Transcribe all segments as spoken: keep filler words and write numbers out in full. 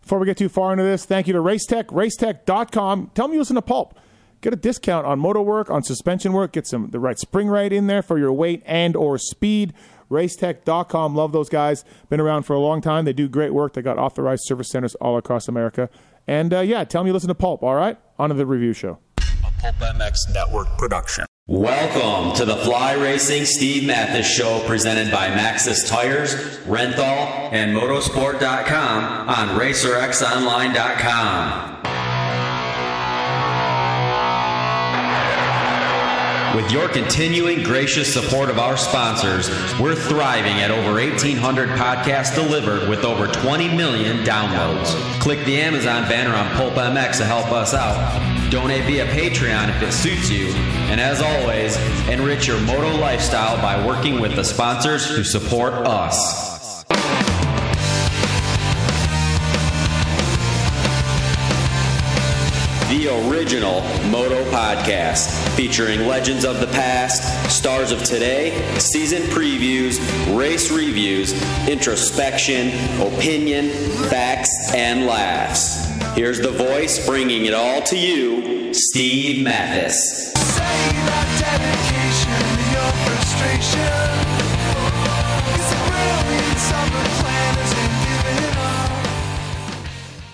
Before we get too far into this, thank you to Racetech, racetech dot com. Tell them you listen to Pulp. Get a discount on motor work, on suspension work. Get some the right spring rate in there for your weight and or speed. racetech dot com. Love those guys. Been around for a long time. They do great work. They got authorized service centers all across America. And, uh, yeah, tell them you listen to Pulp, all right? On to the review show. A Pulp M X Network production. Welcome to the Fly Racing Steve Matthes Show, presented by Maxxis Tires, Renthal, and Motorsport dot com on Racer X Online dot com. With your continuing gracious support of our sponsors, we're thriving at over eighteen hundred podcasts delivered with over twenty million downloads. Click the Amazon banner on Pulp M X to help us out. Donate via Patreon if it suits you. And as always, enrich your moto lifestyle by working with the sponsors who support us. The original Moto Podcast, featuring legends of the past, stars of today, season previews, race reviews, introspection, opinion, facts, and laughs. Here's the voice bringing it all to you, Steve Matthes. Say that dedication to your frustration is the brilliance of the planners and giving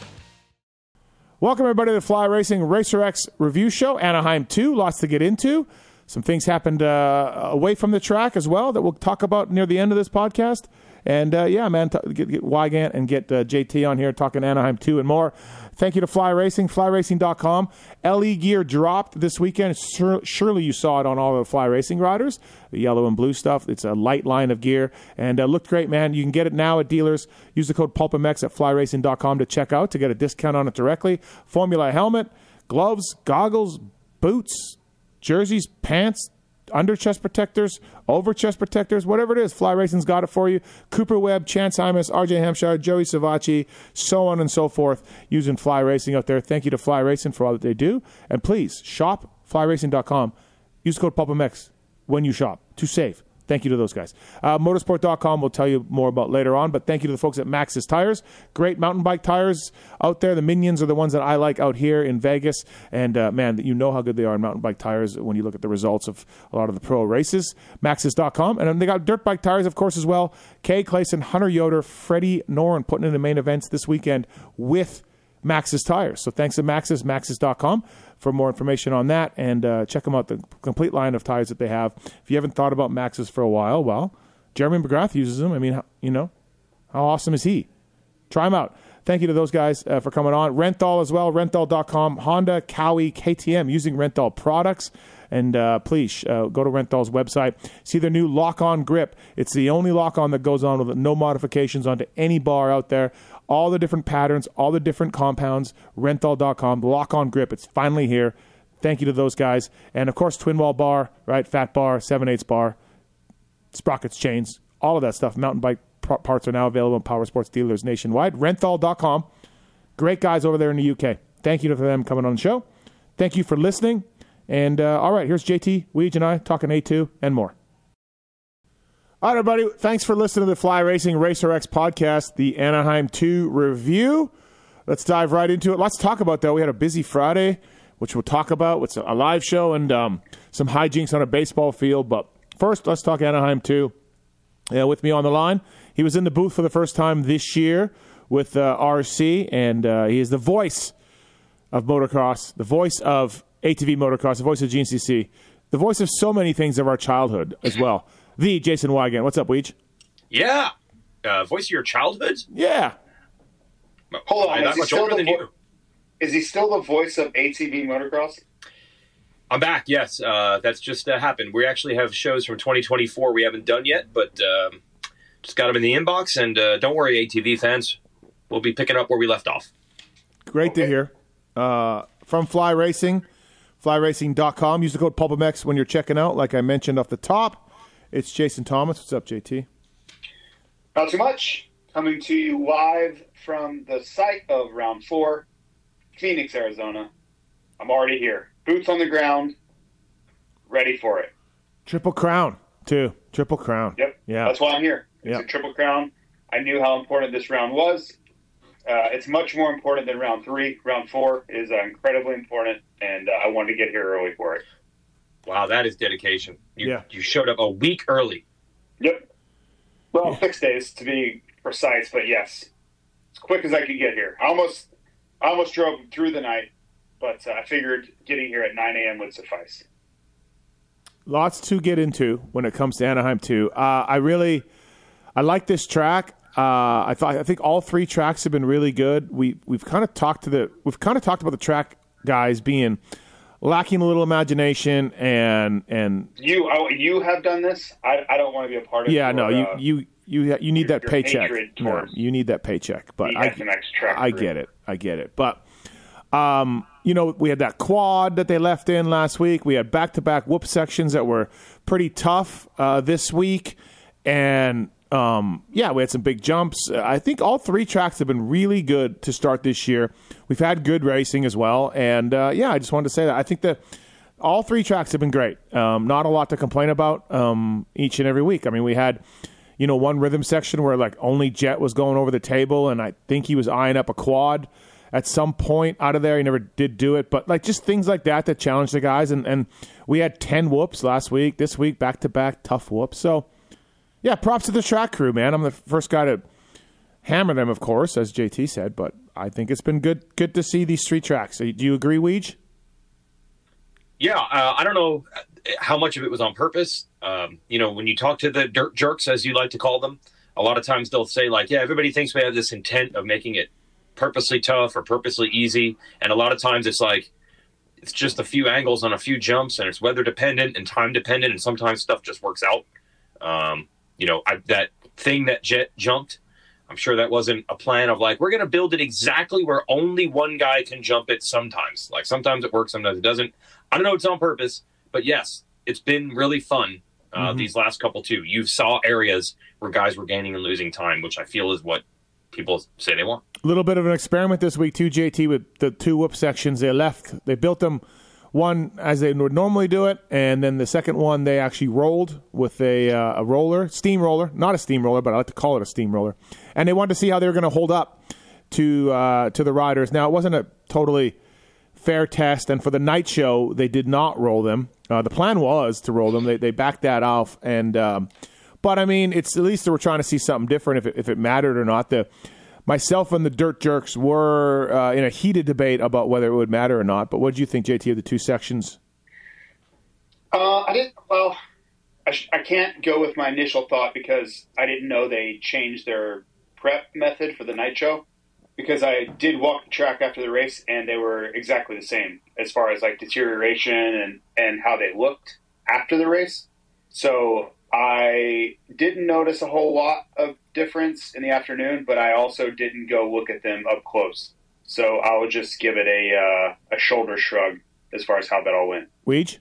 up. Welcome, everybody, to the Fly Racing Racer X review show, Anaheim two. Lots to get into. Some things happened uh, away from the track as well that we'll talk about near the end of this podcast. And, uh, yeah, man, t- get, get Wygant and get uh, J T on here talking Anaheim two and more. Thank you to Fly Racing, fly racing dot com. L E gear dropped this weekend. Sur- surely you saw it on all the Fly Racing riders, the yellow and blue stuff. It's a light line of gear, and uh, looked great, man. You can get it now at dealers. Use the code PulpMX at fly racing dot com to check out to get a discount on it directly. Formula helmet, gloves, goggles, boots, jerseys, pants, under chest protectors, over chest protectors, whatever it is, Fly Racing's got it for you. Cooper Webb, Chance Hymas, R J Hampshire, Joey Savacci, so on and so forth, using Fly Racing out there. Thank you to Fly Racing for all that they do. And please, shop fly racing dot com. Use the code PulpMX when you shop to save. Thank you to those guys. Uh, motorsport dot com will tell you more about later on, but thank you to the folks at Maxxis Tires. Great mountain bike tires out there. The Minions are the ones that I like out here in Vegas. And, uh, man, you know how good they are in mountain bike tires when you look at the results of a lot of the pro races. Maxxis dot com. And they got dirt bike tires, of course, as well. Kay Clayson, Hunter Yoder, Freddie Noren putting in the main events this weekend with Maxxis Tires. So thanks to Maxxis, Maxxis dot com for more information on that, and uh, check them out, the complete line of tires that they have. If you haven't thought about Maxxis for a while, well, Jeremy McGrath uses them. I mean, you know, how awesome is he? Try them out. Thank you to those guys uh, for coming on. Renthal as well, renthal dot com. Honda, Cowie, K T M using Renthal products. And uh, please uh, go to Renthal's website. See their new lock-on grip. It's the only lock-on that goes on with no modifications onto any bar out there. All the different patterns, all the different compounds, renthal dot com, lock-on grip. It's finally here. Thank you to those guys. And, of course, twin wall bar, right, fat bar, seven eighths bar, sprockets, chains, all of that stuff. Mountain bike p- parts are now available in power sports dealers nationwide. renthal dot com. Great guys over there in the U K. Thank you for them coming on the show. Thank you for listening. And, uh, all right, here's J T, Weege, and I talking A two and more. All right, everybody, thanks for listening to the Fly Racing Racer X podcast, the Anaheim two review. Let's dive right into it. Let's talk about that. We had a busy Friday, which we'll talk about. It's a live show and um, some hijinks on a baseball field. But first, let's talk Anaheim two. Uh, with me on the line, he was in the booth for the first time this year with uh, R C, and uh, he is the voice of motocross, the voice of A T V motocross, the voice of G N C C, the voice of so many things of our childhood as well. The Jason Wygant. What's up, Weege? Yeah. Uh, voice of your childhood? Yeah. Hold on. I'm Is not he, much still older the than vo- you. is he still the voice of A T V motocross? I'm back, yes. Uh, that's just uh, happened. We actually have shows from twenty twenty-four we haven't done yet, but um, just got them in the inbox. And uh, don't worry, A T V fans. We'll be picking up where we left off. Great okay. to hear. Uh, from Fly Racing, fly racing dot com. Use the code PulpMX when you're checking out, like I mentioned off the top. It's Jason Thomas. What's up, J T? Not too much. Coming to you live from the site of round four, Phoenix, Arizona. I'm already here. Boots on the ground, ready for it. Triple Crown, too. Triple Crown. Yep. Yeah. That's why I'm here. It's yep. a Triple Crown. I knew how important this round was. Uh, it's much more important than round three. Round four is uh, incredibly important, and uh, I wanted to get here early for it. Wow, that is dedication. You, Yeah. you showed up a week early. Yep. Well, Yeah. six days to be precise, but yes, as quick as I could get here. I almost, I almost drove through the night, but uh, I figured getting here at nine a.m. would suffice. Lots to get into when it comes to Anaheim too. Uh, I really, I like this track. Uh, I thought I think all three tracks have been really good. We we've kind of talked to the we've kind of talked about the track guys being lacking a little imagination and and You, oh, you have done this. I, I don't want to be a part of. yeah, your, no, you uh, you you you need your- that your paycheck. hatred No, towards you need that paycheck. But the I S M X track I group. get it. I get it. But um, you know, we had that quad that they left in last week. We had back to back whoop sections that were pretty tough uh, this week, and um, yeah, we had some big jumps. Uh, I think all three tracks have been really good to start this year. We've had good racing as well, and uh, yeah, I just wanted to say that I think that all three tracks have been great. Um, not a lot to complain about um, each and every week. I mean, we had, you know, one rhythm section where like only Jet was going over the table, and I think he was eyeing up a quad at some point out of there. He never did do it, but like just things like that that challenge the guys. And, and we had ten whoops last week. This week, back to back tough whoops. So yeah, props to the track crew, man. I'm the first guy to hammer them, of course, as J T said, but I think it's been good good to see these three tracks. Do you agree, Weege? Yeah, uh, I don't know how much of it was on purpose. Um, you know, when you talk to the dirt jerks, as you like to call them, a lot of times they'll say, like, yeah, everybody thinks we have this intent of making it purposely tough or purposely easy. And a lot of times it's like, it's just a few angles on a few jumps, and it's weather dependent and time dependent, and sometimes stuff just works out. Um, you know, I, that thing that Jet jumped, I'm sure that wasn't a plan of like, we're going to build it exactly where only one guy can jump it sometimes. Like sometimes it works, sometimes it doesn't. I don't know if it's on purpose, but yes, it's been really fun uh, Mm-hmm. these last couple too. You saw areas where guys were gaining and losing time, which I feel is what people say they want. A little bit of an experiment this week too, J T, with the two whoop sections. They left, they built them one as they would normally do it, and then the second one they actually rolled with a uh, a roller, steamroller, not a steamroller, but I like to call it a steamroller. And they wanted to see how they were going to hold up to uh, to the riders. Now, it wasn't a totally fair test, and for the night show, they did not roll them. Uh, the plan was to roll them. They they backed that off, and um, but I mean, it's at least they were trying to see something different if it, if it mattered or not. The myself and the Dirt Jerks were uh, in a heated debate about whether it would matter or not. But what did you think, J T, of the two sections? Uh, I didn't. Well, I, sh- I can't go with my initial thought because I didn't know they changed their prep method for the night show. Because I did walk the track after the race, and they were exactly the same as far as like deterioration and, and how they looked after the race. So I didn't notice a whole lot of difference in the afternoon, but I also didn't go look at them up close. So I would just give it a uh, a shoulder shrug as far as how that all went. Weege?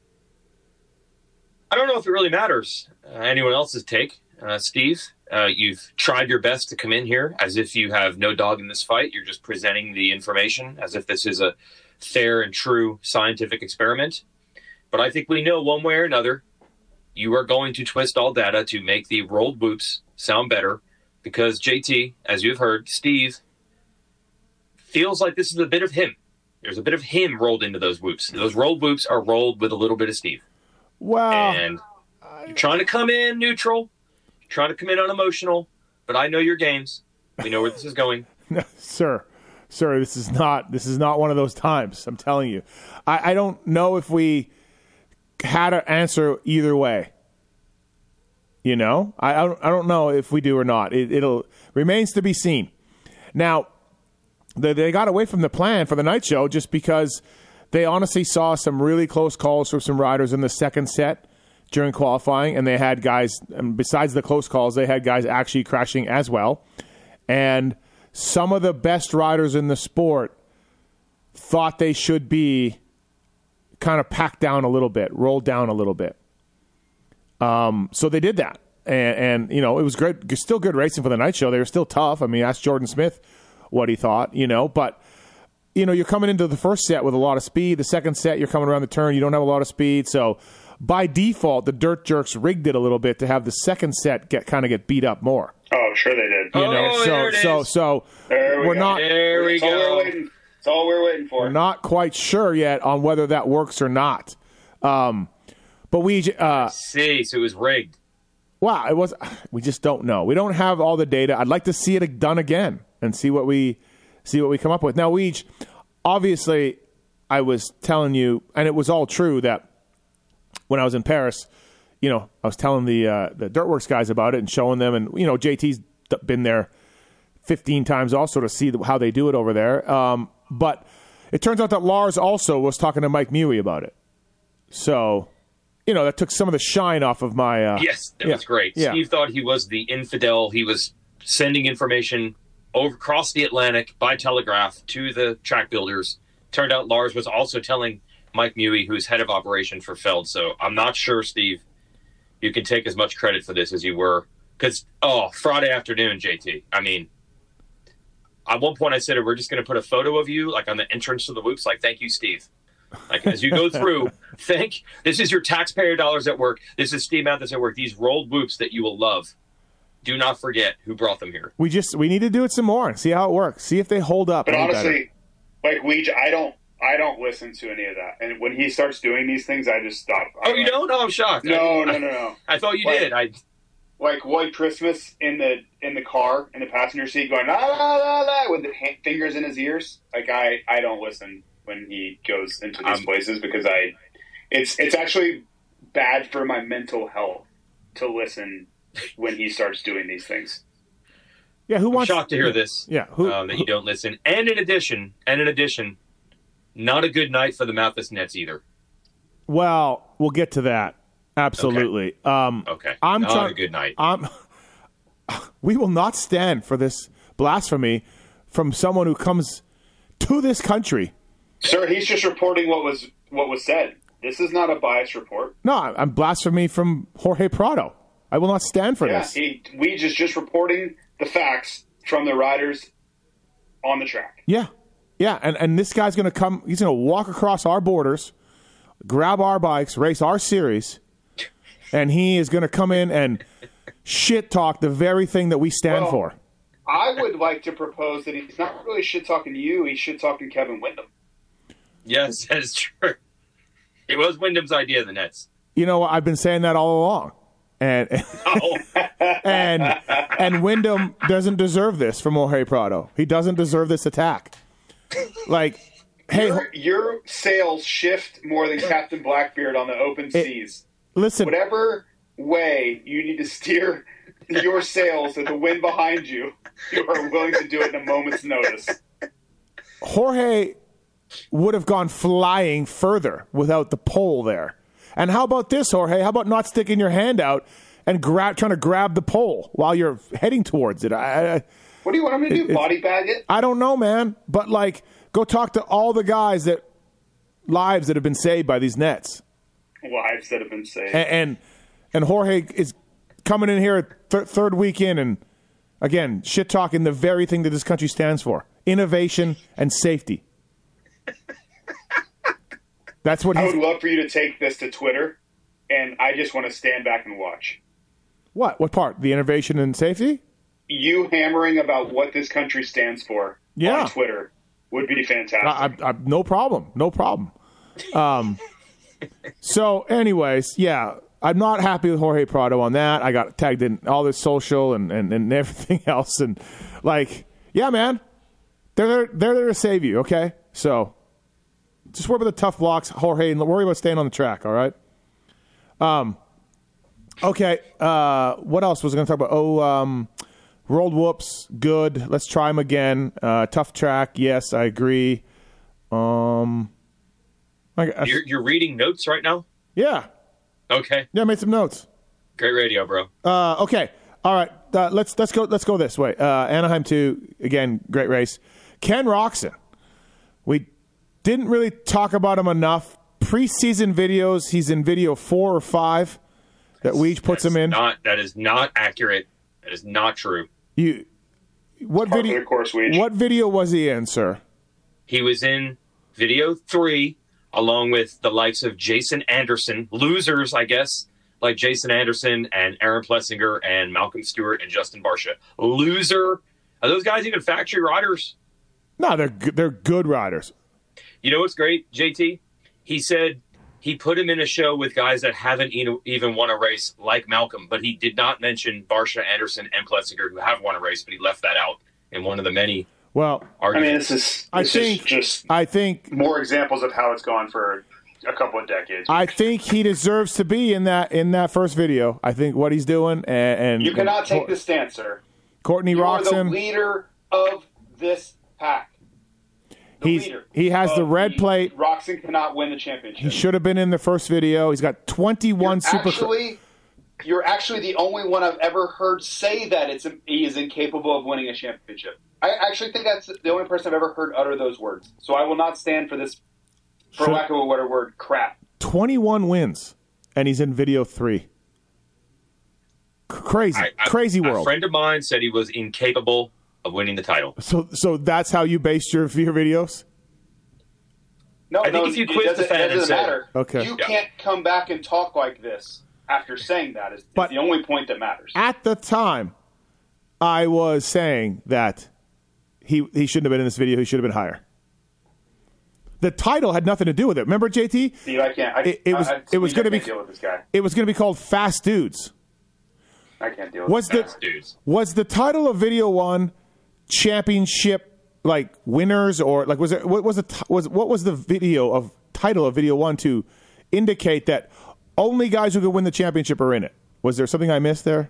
I don't know if it really matters. Uh, anyone else's take? Uh, Steve, uh, you've tried your best to come in here as if you have no dog in this fight. You're just presenting the information as if this is a fair and true scientific experiment. But I think we know one way or another, you are going to twist all data to make the rolled whoops sound better because J T, as you've heard, Steve, feels like this is a bit of him. There's a bit of him rolled into those whoops. Those rolled whoops are rolled with a little bit of Steve. Well, And you're trying to come in neutral, you're trying to come in unemotional, but I know your games. We know where this is going. no, sir, sir, this is not this is not one of those times. I'm telling you, I, I don't know if we had an answer either way. You know, I, I don't I don't know if we do or not. It, it'll remains to be seen. Now, they, they got away from the plan for the night show just because they honestly saw some really close calls from some riders in the second set during qualifying, and they had guys, and besides the close calls, they had guys actually crashing as well. And some of the best riders in the sport thought they should be kind of packed down a little bit, rolled down a little bit. Um, so they did that. And, and, you know, it was great, still good racing for the night show. They were still tough. I mean, ask Jordan Smith what he thought, you know, but you know, you're coming into the first set with a lot of speed. The second set, you're coming around the turn. You don't have a lot of speed. So by default, the Dirt Jerks rigged it a little bit to have the second set get kind of get beat up more. Oh, sure they did. You Oh, know, so there it so is. so There we we're go. not There we That's all go. we're waiting. That's all we're waiting for. we're not quite sure yet on whether that works or not. Um, but we uh, See, so it was rigged. wow, it was. We just don't know. We don't have all the data. I'd like to see it done again and see what we see what we come up with. Now, we obviously, I was telling you, and it was all true that when I was in Paris, you know, I was telling the uh, the Dirtworks guys about it and showing them, and you know, J T's been there fifteen times also to see how they do it over there. Um, but it turns out that Lars also was talking to Mike Mewey about it. So, you know, that took some of the shine off of my. Uh, Yes, that yeah, was great. yeah. Steve thought he was the infidel. He was sending information over across the Atlantic by telegraph to the track builders. Turned out Lars was also telling Mike Mewey, who's head of operation for Feld. So I'm not sure, Steve, you can take as much credit for this as you were. Because, oh, Friday afternoon, J T. I mean, at one point I said, we're just going to put a photo of you, like on the entrance to the whoops, like, thank you, Steve. Like, as you go through, thank, this is your taxpayer dollars at work. This is Steve Mathis at work. These rolled whoops that you will love. Do not forget who brought them here. We just we need to do it some more and see how it works. See if they hold up. But any better. honestly, like Weege, I don't, I don't listen to any of that. And when he starts doing these things, I just stop. Oh, I, you don't? No, I'm shocked. No, I, no, no, no. I thought you Like- did. I Like White Christmas in the in the car in the passenger seat, going la la la la with the ha- fingers in his ears. Like I, I don't listen when he goes into these Um, places because I, it's it's actually bad for my mental health to listen when he starts doing these things. Yeah, who I'm wants? shocked to hear this. Yeah, who, um, that you don't listen. And in addition, and in addition, not a good night for the Mathis Nets either. Well, we'll get to that. Absolutely. Um, Okay, I'm not trying. a good night. I'm. We will not stand for this blasphemy from someone who comes to this country. Sir, he's just reporting what was what was said. This is not a biased report. No, I'm blasphemy from Jorge Prado. I will not stand for Yeah, this. he, we just just reporting the facts from the riders on the track. Yeah, yeah, and and this guy's going to come. He's going to walk across our borders, grab our bikes, race our series, and he is going to come in and shit talk the very thing that we stand Well, for. I would like to propose that he's not really shit talking you. He's shit talking Kevin Windham. Yes, that is true. It was Wyndham's idea, the Nets. You know, I've been saying that all along, and Oh, and and Wyndham doesn't deserve this from Jorge Prado. He doesn't deserve this attack. Like, hey, Your, your sails shift more than Captain Blackbeard on the open seas. listen. Whatever way you need to steer your sails with the wind behind you, you are willing to do it in a moment's notice. Jorge would have gone flying further without the pole there. And how about this, Jorge? How about not sticking your hand out and grab, trying to grab the pole while you're heading towards it? I, I, What do you want him to do? It- Body bag it? I don't know, man. But like, go talk to all the guys that lives that have been saved by these nets. Lives that have been saved. And and, and Jorge is coming in here th- third week in and again shit talking the very thing that this country stands for: innovation and safety. That's what I he's. would love for you to take this to Twitter, and I just want to stand back and watch. What? What part? The innovation and safety? You hammering about what this country stands for Yeah. on Twitter would be fantastic. I, I, I, no problem. No problem. Um, so, anyways, yeah, I'm not happy with Jorge Prado on that. I got tagged in all this social and, and, and everything else. And, like, yeah, man, they're there, they're there to save you, okay? So, just worry about the tough blocks, Jorge, and worry about staying on the track, all right? Um, okay, uh, what else was I going to talk about? Oh, um, rolled whoops, good. Let's try them again. Uh, tough track, yes, I agree. Um, I, I, you're, you're reading notes right now? yeah, Okay. yeah, I made some notes. Great radio, bro. Uh, okay, all right. Uh, let's let's go. Let's go this way. Uh, Anaheim two again. Great race. Ken Roczen. We didn't really talk about him enough. Preseason videos. He's in video four or five that Weege puts That's him in. Not, that is not accurate. That is not true. You. What Part of video? the course, Weege. What video was he in, sir? He was in video three, along with the likes of Jason Anderson, losers, I guess, like Jason Anderson and Aaron Plessinger and Malcolm Stewart and Justin Barcia. Loser. Are those guys even factory riders? No, they're good, they're good riders. You know what's great, J T? He said he put him in a show with guys that haven't even won a race like Malcolm, but he did not mention Barcia, Anderson, and Plessinger, who have won a race, but he left that out in one of the many Well, I mean, arguments. this is I this think is just I think more examples of how it's gone for a couple of decades. I think he deserves to be in that in that first video. I think what he's doing and, and you cannot and take Cor- this stance, sir. Courtney You are the Roxon. leader of this pack. The He's leader he has the of red the- plate. Roxon cannot win the championship. He should have been in the first video. He's got twenty-one You're super. actually, you're actually the only one I've ever heard say that it's he is incapable of winning a championship. I actually think that's the only person I've ever heard utter those words. So I will not stand for this, for Should- lack of a better word, crap. twenty-one wins, and he's in video three. C- Crazy, I- I- crazy A world. friend of mine said he was incapable of winning the title. So, so that's how you based your your videos. No, I think no, if you it quiz the doesn't, fan it and doesn't say- matter. Okay. You Yeah. can't come back and talk like this after saying that. Is, is But- the only point that matters. At the time, I was saying that he he shouldn't have been in this video. He should have been higher. The title had nothing to do with it. Remember, J T? See, I can't. I, It- it was- I, I, it was I gonna can't be- deal with this guy. It was going to be called Fast Dudes. I can't deal with Was this the guy. Dudes. was the title of video one championship like winners or like was it what was the t- was what was the video of title of video one to indicate that only guys who could win the championship are in it? Was there something I missed there?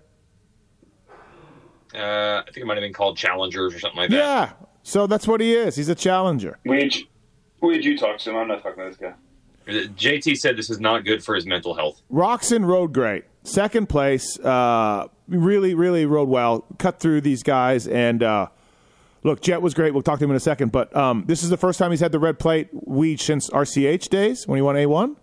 Uh, I think it might have been called Challengers or something like that. Yeah. So that's what he is. He's a challenger. We had, you- we had you talk to him. I'm not talking to this guy. J T said this is not good for his mental health. Roxon rode great. Second place. Uh, really, really rode well. Cut through these guys. And uh, look, Jet was great. We'll talk to him in a second. But um, this is the first time he's had the red plate weed since R C H days when he won A one.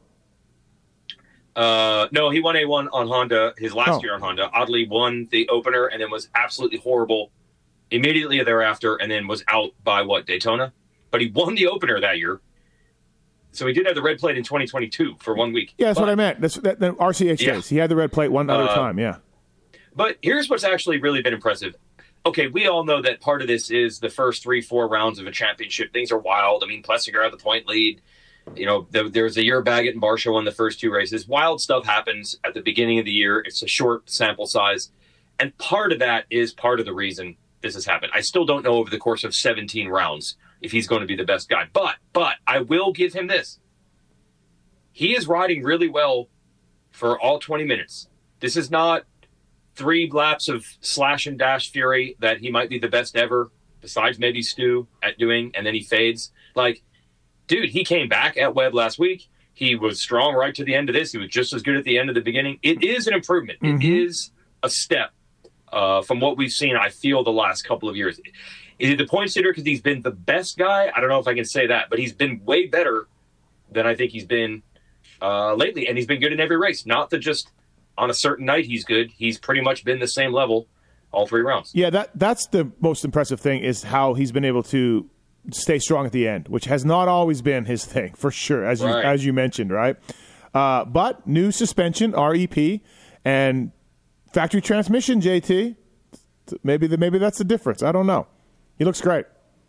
Uh, no, he won A one on Honda his last Oh. year on Honda. Oddly won the opener and then was absolutely horrible immediately thereafter and then was out by, what, Daytona? But he won the opener that year. So he did have the red plate in twenty twenty-two for one week. Yeah, that's but, what I meant. That's that, that R C H Yeah. days. He had the red plate one other Uh, time. Yeah. But here's what's actually really been impressive. Okay, we all know that part of this is the first three, four rounds of a championship. Things are wild. I mean, Plessinger had the point lead. You know, there, there was a year Baggett and Barcia won the first two races. Wild stuff happens at the beginning of the year. It's a short sample size. And part of that is part of the reason this has happened. I still don't know over the course of seventeen rounds if he's going to be the best guy. But, but I will give him this. He is riding really well for all twenty minutes. This is not three laps of slash and dash fury that he might be the best ever, besides maybe Stu at doing, and then he fades. Like, dude, he came back at Webb last week. He was strong right to the end of this. He was just as good at the end of the beginning. It is an improvement. Mm-hmm. It is a step uh, from what we've seen, I feel, the last couple of years. Is it the points leader because he's been the best guy? I don't know if I can say that, but he's been way better than I think he's been uh, lately, and he's been good in every race. Not that just on a certain night he's good. He's pretty much been the same level all three rounds. Yeah, that that's the most impressive thing is how he's been able to stay strong at the end, which has not always been his thing, for sure, as you Right. as you mentioned, right? Uh, but new suspension, R E P, and factory transmission, J T. Maybe the, maybe that's the difference. I don't know. He looks great.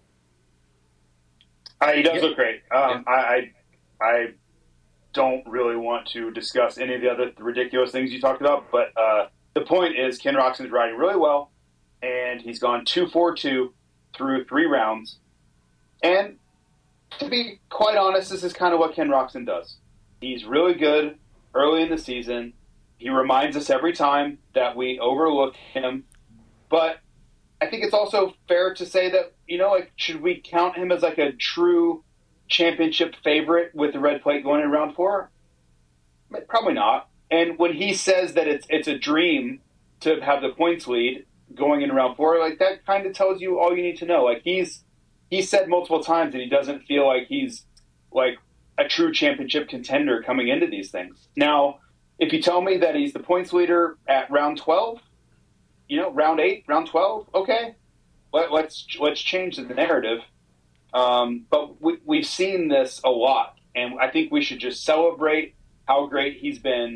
Uh, he does Yeah. look great. Um, I, I I don't really want to discuss any of the other ridiculous things you talked about, but uh, the point is Ken Roxon's riding really well, and he's gone two four two through three rounds. And to be quite honest, this is kind of what Ken Roxon does. He's really good early in the season. He reminds us every time that we overlook him, but I think it's also fair to say that, you know, like, should we count him as like a true championship favorite with the red plate going in round four? Probably not. And when he says that it's it's a dream to have the points lead going in round four, like, that kind of tells you all you need to know. Like, he's he said multiple times that he doesn't feel like he's like a true championship contender coming into these things. Now, if you tell me that he's the points leader at round twelve, you know, round eight, round twelve, okay, Let, let's let's change the narrative. Um, but we, we've seen this a lot, and I think we should just celebrate how great he's been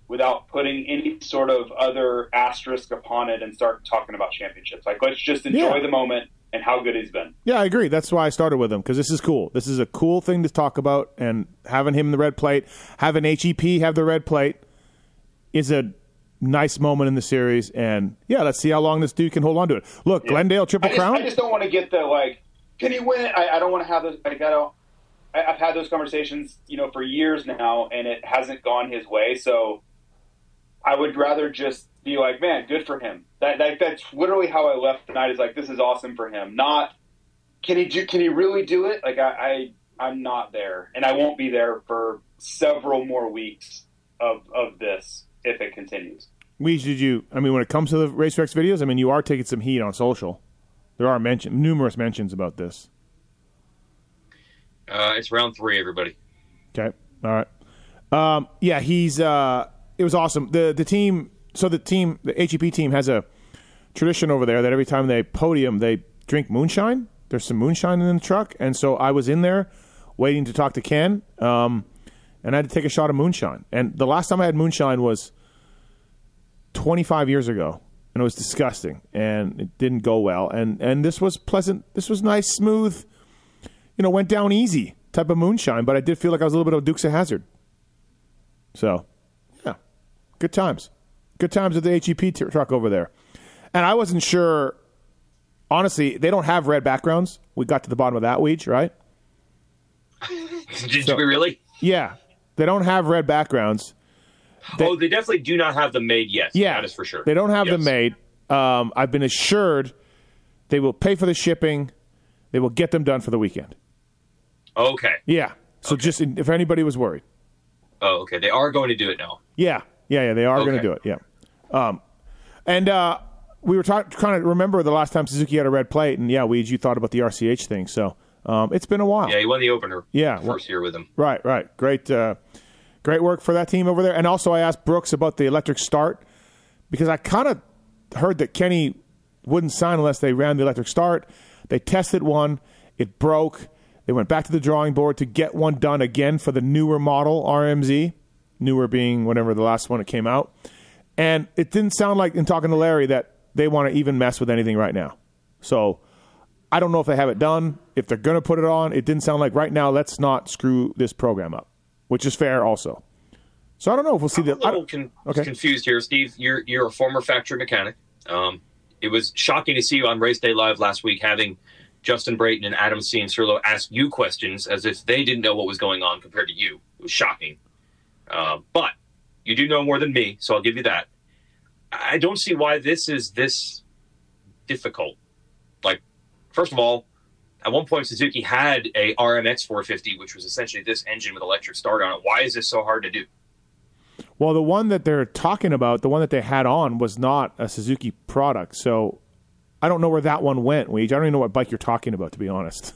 without putting any sort of other asterisk upon it and start talking about championships. Like, let's just enjoy Yeah. the moment and how good he's been. Yeah, I agree. That's why I started with him, because this is cool. This is a cool thing to talk about, and having him in the red plate, having H E P have the red plate is a nice moment in the series. And, yeah, let's see how long this dude can hold on to it. Look, Yeah. Glendale Triple I just, Crown. I just don't want to get the, like, can he win it? I, I don't want to have those. Like, I don't. I, I've had those conversations, you know, for years now, and it hasn't gone his way. So I would rather just be like, man, good for him. That, that that's literally how I left tonight. Is like, this is awesome for him. Not can he do? Can he really do it? Like, I, I I'm not there, and I won't be there for several more weeks of of this if it continues. Weege, did you, I mean, when it comes to the RacerX videos, I mean, you are taking some heat on social. There are mention, numerous mentions about this. Uh, it's round three, everybody. Okay. All right. Um, yeah, he's, uh, it was awesome. The the team, so the team, the H E P team has a tradition over there that every time they podium, they drink moonshine. There's some moonshine in the truck. And so I was in there waiting to talk to Ken, um, and I had to take a shot of moonshine. And the last time I had moonshine was twenty-five years ago, and it was disgusting, and it didn't go well. And and this was pleasant. This was nice, smooth, you know, went down easy type of moonshine, but I did feel like I was a little bit of Dukes of Hazzard. So, yeah, good times. Good times at the H E P t- truck over there. And I wasn't sure, honestly, they don't have red backgrounds. We got to the bottom of that, Weege, right? Did So- we really? Yeah, they don't have red backgrounds. They- oh, they definitely do not have them made yet. Yeah, that is for sure. They don't have Yes. them made. Um, I've been assured they will pay for the shipping. They will get them done for the weekend. Okay. Yeah. So just in, if anybody was worried. Oh, okay. They are going to do it now. Yeah. Yeah, yeah, they are going to Okay. do it. Yeah. Um, and uh, we were talking, trying to remember the last time Suzuki had a red plate, and yeah, Weege, you thought about the R C H thing. So um, it's been a while. Yeah, he won the opener. Yeah, First well- year with him. Right, right. Great, uh, great work for that team over there. And also, I asked Brooks about the electric start because I kind of heard that Kenny wouldn't sign unless they ran the electric start. They tested one, it broke. They went back to the drawing board to get one done again for the newer model R M Z, newer being whatever the last one that came out. And it didn't sound like, in talking to Larry, that they want to even mess with anything right now. So I don't know if they have it done, if they're going to put it on. It didn't sound like right now, let's not screw this program up, which is fair also. So I don't know if we'll see I'm the. a little con- okay. confused here, Steve. You're you're a former factory mechanic. Um, it was shocking to see you on Race Day Live last week having Justin Brayton and Adam Cianciarulo ask you questions as if they didn't know what was going on compared to you. It was shocking. Uh, but you do know more than me, so I'll give you that. I don't see why this is this difficult. Like, first of all, at one point Suzuki had a R M X four fifty, which was essentially this engine with electric start on it. Why is this so hard to do? Well, the one that they're talking about, the one that they had on, was not a Suzuki product. So I don't know where that one went, Weege. I don't even know what bike you're talking about, to be honest.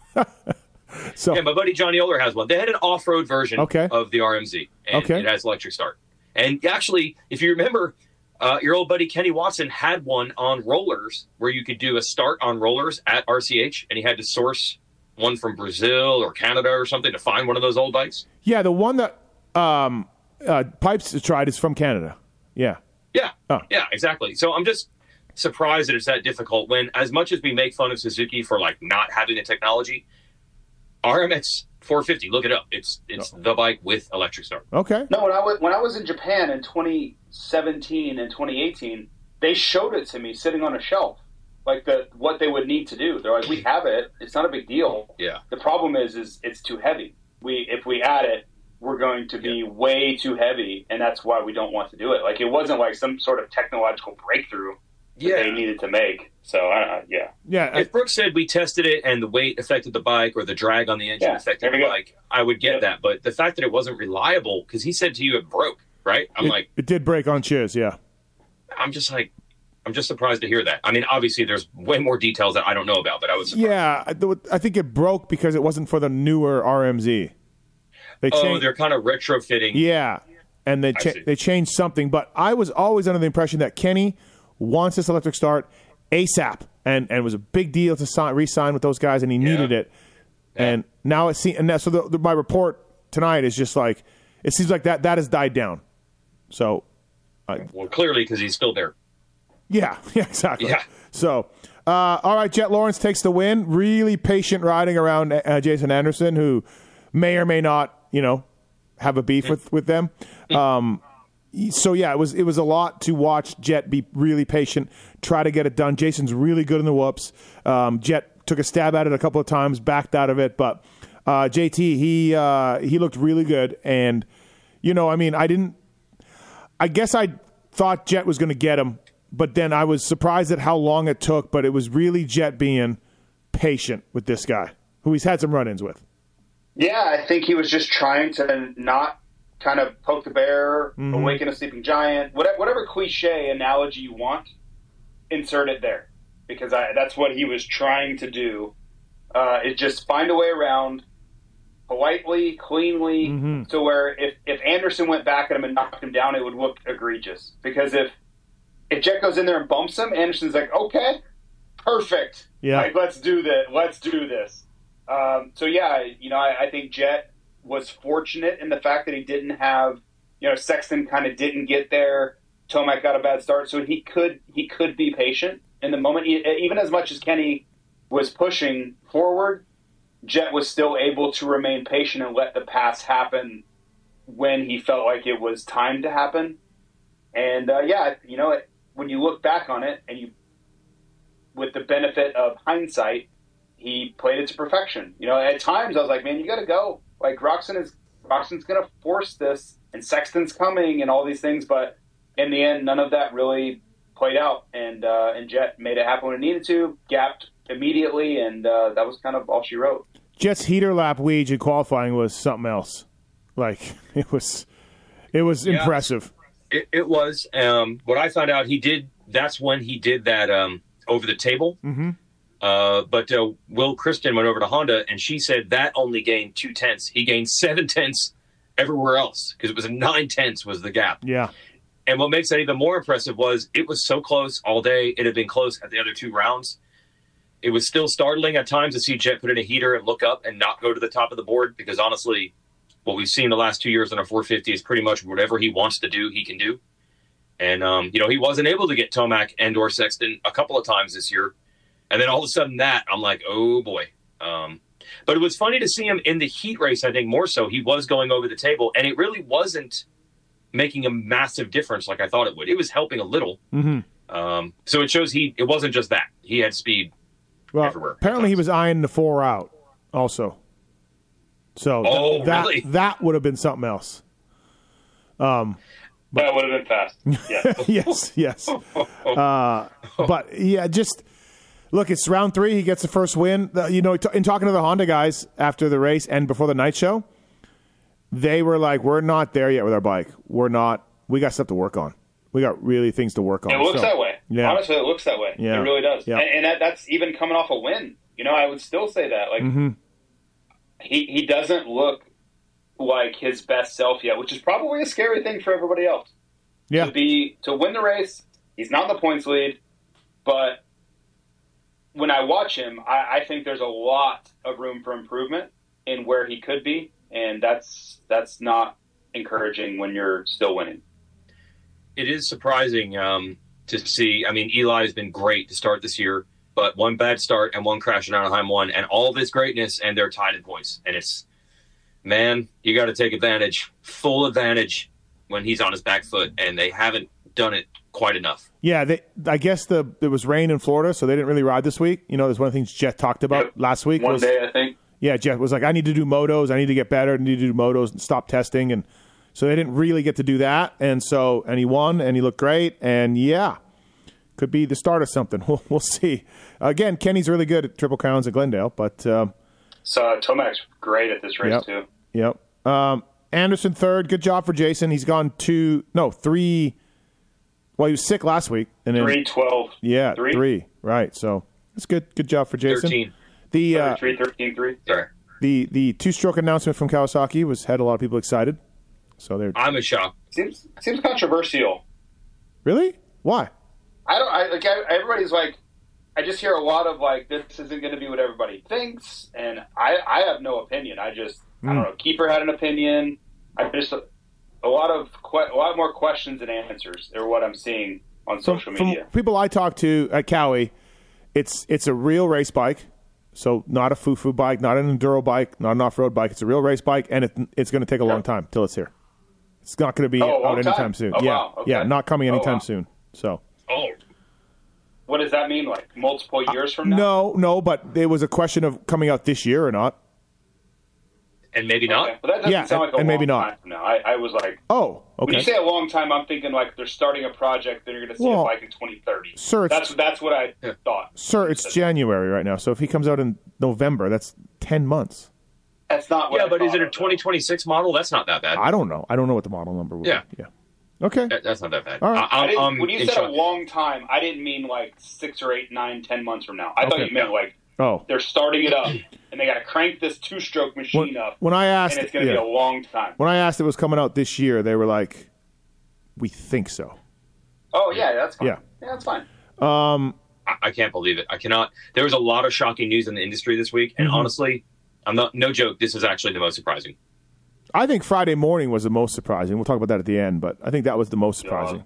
so Yeah, my buddy Johnny Oler has one. They had an off-road version Okay. of the R M Z, and Okay. it has electric start. And actually, if you remember, uh, your old buddy Kenny Watson had one on rollers where you could do a start on rollers at R C H, and he had to source one from Brazil or Canada or something to find one of those old bikes. yeah, the one that um, uh, Pipes tried is from Canada. Yeah. Yeah, Oh. yeah, exactly. So I'm just surprised that it's that difficult when, as much as we make fun of Suzuki for like not having the technology, R M X four fifty, look it up. It's it's the bike with electric start. Okay. No, when I was when I was in Japan in twenty seventeen and twenty eighteen, they showed it to me sitting on a shelf, like the what they would need to do. They're like, "We have it. It's not a big deal. Yeah. The problem is, is it's too heavy. We if we add it, we're going to be way too heavy, and that's why we don't want to do it. Like it wasn't like some sort of technological breakthrough that Yeah. they needed to make. So uh, yeah, Yeah. I- If Brooks said we tested it and the weight affected the bike or the drag on the engine Yeah, affected there the we go. bike, I would get Yep. that. But the fact that it wasn't reliable, because he said to you it broke, right? I'm it, like, it did break on Chiz, yeah. I'm just like, I'm just surprised to hear that. I mean, obviously there's way more details that I don't know about, but I was surprised. Yeah, I, th- I think it broke because it wasn't for the newer R M Z. They Oh, changed, they're kind of retrofitting. yeah, and they cha- see. they changed something. But I was always under the impression that Kenny wants this electric start ASAP, and, and it was a big deal to sign, re-sign with those guys, and he needed it. And now it seems, and that, so the, the, my report tonight is just like it seems like that that has died down. So, Well, clearly because he's still there. yeah, yeah, exactly. Yeah. So, uh, all right, Jet Lawrence takes the win. Really patient riding around uh, Jason Anderson, who may or may not, you know, have a beef with, with them. Um, so yeah, it was it was a lot to watch Jet be really patient, try to get it done. Jason's really good in the whoops. Um, Jet took a stab at it a couple of times, backed out of it, but uh, J T he uh, he looked really good. And you know, I mean, I didn't. I guess I thought Jet was going to get him, but then I was surprised at how long it took. But it was really Jet being patient with this guy, who he's had some run-ins with. Yeah, I think he was just trying to not kind of poke the bear, Mm-hmm. awaken a sleeping giant, whatever, whatever cliche analogy you want, insert it there. Because I, that's what he was trying to do, uh, is just find a way around politely, cleanly, Mm-hmm. to where if, if Anderson went back at him and knocked him down, it would look egregious. Because if if Jet goes in there and bumps him, Anderson's like, okay, perfect. Yeah. Like, let's do this. Let's do this. Um, so, yeah, you know, I, I think Jet was fortunate in the fact that he didn't have, you know, Sexton kind of didn't get there. Tomac got a bad start, so he could he could be patient in the moment. He, even as much as Kenny was pushing forward, Jet was still able to remain patient and let the pass happen when he felt like it was time to happen. And, uh, yeah, you know, when you look back on it and you, with the benefit of hindsight, he played it to perfection. You know, at times I was like, man, you got to go. Like, Roxon is Roxon's going to force this, and Sexton's coming, and all these things. But in the end, none of that really played out, and uh, and Jet made it happen when it needed to, gapped immediately, and uh, that was kind of all she wrote. Jet's heater lap Weege in qualifying was something else. Like it was, it was Yeah. impressive. It, it was. Um, what I found out, he did. That's when he did that um, over the table. Mm-hmm. Uh, but uh, Will Kristen went over to Honda, and she said that only gained two tenths. He gained seven tenths everywhere else because it was nine tenths was the gap. Yeah, And what makes that even more impressive was it was so close all day. It had been close at the other two rounds. It was still startling at times to see Jet put in a heater and look up and not go to the top of the board because honestly, what we've seen the last two years on a four fifty is pretty much whatever he wants to do, he can do. And, um, you know, he wasn't able to get Tomac and or Sexton a couple of times this year. And then all of a sudden that, I'm like, oh, boy. Um, but it was funny to see him in the heat race, I think, more so. He was going over the table, and it really wasn't making a massive difference like I thought it would. It was helping a little. Mm-hmm. Um, so it shows he it wasn't just that. He had speed well, everywhere. apparently he was eyeing the four out also. So Oh, th- that really? that would have been something else. That would have been fast. Yeah. yes, yes. Uh, but yeah, just look. It's round three. He gets the first win. The, you know, t- in talking to the Honda guys after the race and before the night show, they were like, "We're not there yet with our bike. We're not. We got stuff to work on. We got really things to work on." It looks So, that way. Yeah. Honestly, it looks that way. Yeah. It really does. Yeah. And, and that, that's even coming off a win. You know, I would still say that. Like, Mm-hmm. he, he doesn't look like his best self yet, which is probably a scary thing for everybody else. Yeah. To be to win the race, he's not in the points lead, but when I watch him, I, I think there's a lot of room for improvement in where he could be, and that's that's not encouraging when you're still winning. It is surprising um, to see. I mean, Eli has been great to start this year, but one bad start and one crash at Anaheim one, and all this greatness, and they're tied in points. And it's, man, you got to take advantage, full advantage, when he's on his back foot, and they haven't done it quite enough. Yeah, they, I guess the there was rain in Florida, so they didn't really ride this week. You know, there's one of the things Jet talked about Yep. last week. One was, day, I think. Yeah, Jet was like, I need to do motos. I need to get better. I need to do motos and stop testing. And so they didn't really get to do that. And so, and he won, and he looked great. And yeah, could be the start of something. We'll, we'll see. Again, Kenny's really good at Triple Crowns at Glendale, but um, So uh, Tomac's great at this race Yep. too. yep. Um, Anderson third. Good job for Jason. He's gone two, no, three. Well, he was sick last week. And then, Three twelve. Yeah, three. three. Right. So that's good. Good job for Jason. thirteen. The uh, Three thirteen three. Sorry. the the two stroke announcement from Kawasaki was had a lot of people excited. So they're I'm in shock. Seems seems controversial. really why? I don't. I like. I, everybody's like. I just hear a lot of like, this isn't going to be what everybody thinks, and I I have no opinion. I just I don't know. Keeper had an opinion. I just a lot of que- a lot more questions than answers are what I'm seeing on So social from media. people I talk to at Cowie, it's it's a real race bike. So not a foo-foo bike, not an enduro bike, not an off-road bike. It's a real race bike, and it, it's going to take a long time till it's here. It's not going to be Oh, a long out anytime time? soon. Oh, yeah, wow. Okay. yeah, not coming Oh, anytime wow. soon. So Oh, What does that mean? Like multiple years from now? no, no, but it was a question of coming out this year or not. and maybe not. Okay. Well, that doesn't Yeah, sound like a and maybe long not. time from now. I, I was like, Oh, when you okay. say a long time, I'm thinking like they're starting a project that you're going to see Well, a bike in twenty thirty. sir, it's- that's that's what I thought. Sir, it's January right now. So if he comes out in November, that's ten months. That's not what Yeah, I but is thought it a of, though. twenty twenty-six model? That's not that bad. I don't know. I don't know what the model number would Yeah. be. Yeah. Okay. That- that's not that bad. All right. I, I I'm, didn't, I'm when you in said shock. a long time, I didn't mean like six or eight, nine, ten months from now. I thought Okay. you meant like Oh. they're starting it up and they got to crank this two-stroke machine When, up, when I asked, and it's going to yeah. be a long time. when I asked if it was coming out this year, they were like, "We think so." Oh yeah, that's fine. Yeah. yeah that's fine. I, I can't believe it. I cannot. There was a lot of shocking news in the industry this week, and Mm-hmm. honestly, I'm not. No joke. This is actually the most surprising. I think Friday morning was the most surprising. We'll talk about that at the end, but I think that was the most surprising.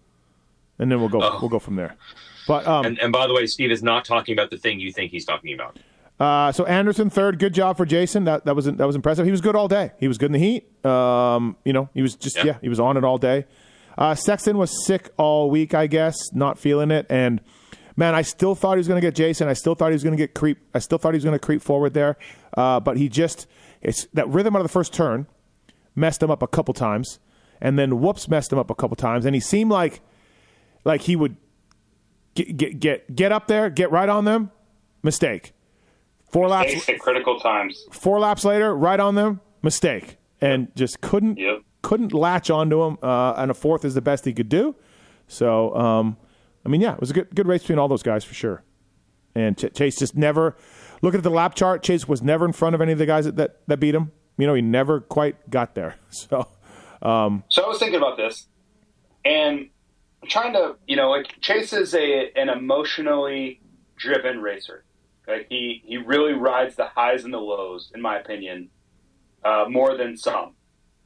And then we'll go Oh. we'll go from there. But um, And, and by the way, Steve is not talking about the thing you think he's talking about. uh, so Anderson third, good job for Jason. That that was that was impressive. He was good all day. He was good in the heat. Um, you know, he was just yeah, Yeah. he was on it all day. Uh, Sexton was sick all week, I guess, not feeling it. And man, I still thought he was going to get Jason. I still thought he was going to get creep. I still thought he was going to creep forward there. Uh, but he just it's that rhythm out of the first turn messed him up a couple times, and then whoops messed him up a couple times. And he seemed like like he would get get get, get up there, get right on them, mistake. Four laps. Takes at critical times. Four laps later, right on them, mistake, and just couldn't Yep. couldn't latch onto him. Uh, and a fourth is the best he could do. So, um, I mean, yeah, it was a good good race between all those guys for sure. And Ch- Chase just never looking at the lap chart. Chase was never in front of any of the guys that that, that beat him. You know, he never quite got there. So, So I was thinking about this, and I'm trying to, you know, like Chase is a an emotionally driven racer. Like he he really rides the highs and the lows, in my opinion, uh, more than some.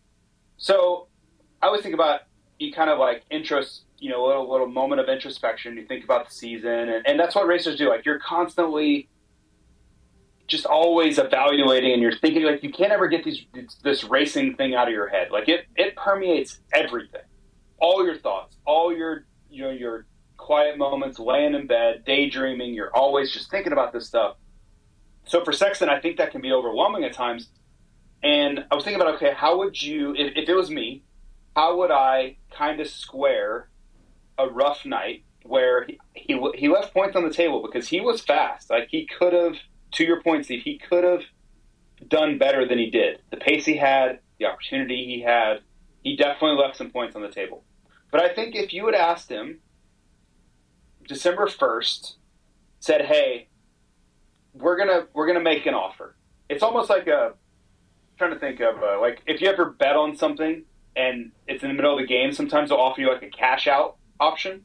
So I always think about you kind of like intros, you know, a little, little moment of introspection. You think about the season, and, and that's what racers do. Like you're constantly just always evaluating, and you're thinking like you can't ever get these this racing thing out of your head. Like it it permeates everything, all your thoughts, all your you know your quiet moments, laying in bed, daydreaming. You're always just thinking about this stuff. So for Sexton, I think that can be overwhelming at times. And I was thinking about, okay, how would you, if, if it was me, how would I kind of square a rough night where he, he he left points on the table because he was fast. Like he could have, to your point, Steve, he could have done better than he did. The pace he had, the opportunity he had, he definitely left some points on the table. But I think if you had asked him December first, said, hey, we're gonna we're gonna make an offer. It's almost like a, I'm trying to think of uh, like if you ever bet on something and it's in the middle of the game, sometimes they'll offer you like a cash out option.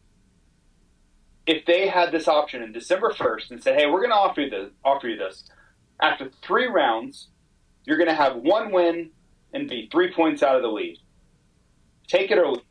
If they had this option in December first and said, hey, we're going to offer you this, offer you this. After three rounds, you're going to have one win and be three points out of the lead. Take it or leave.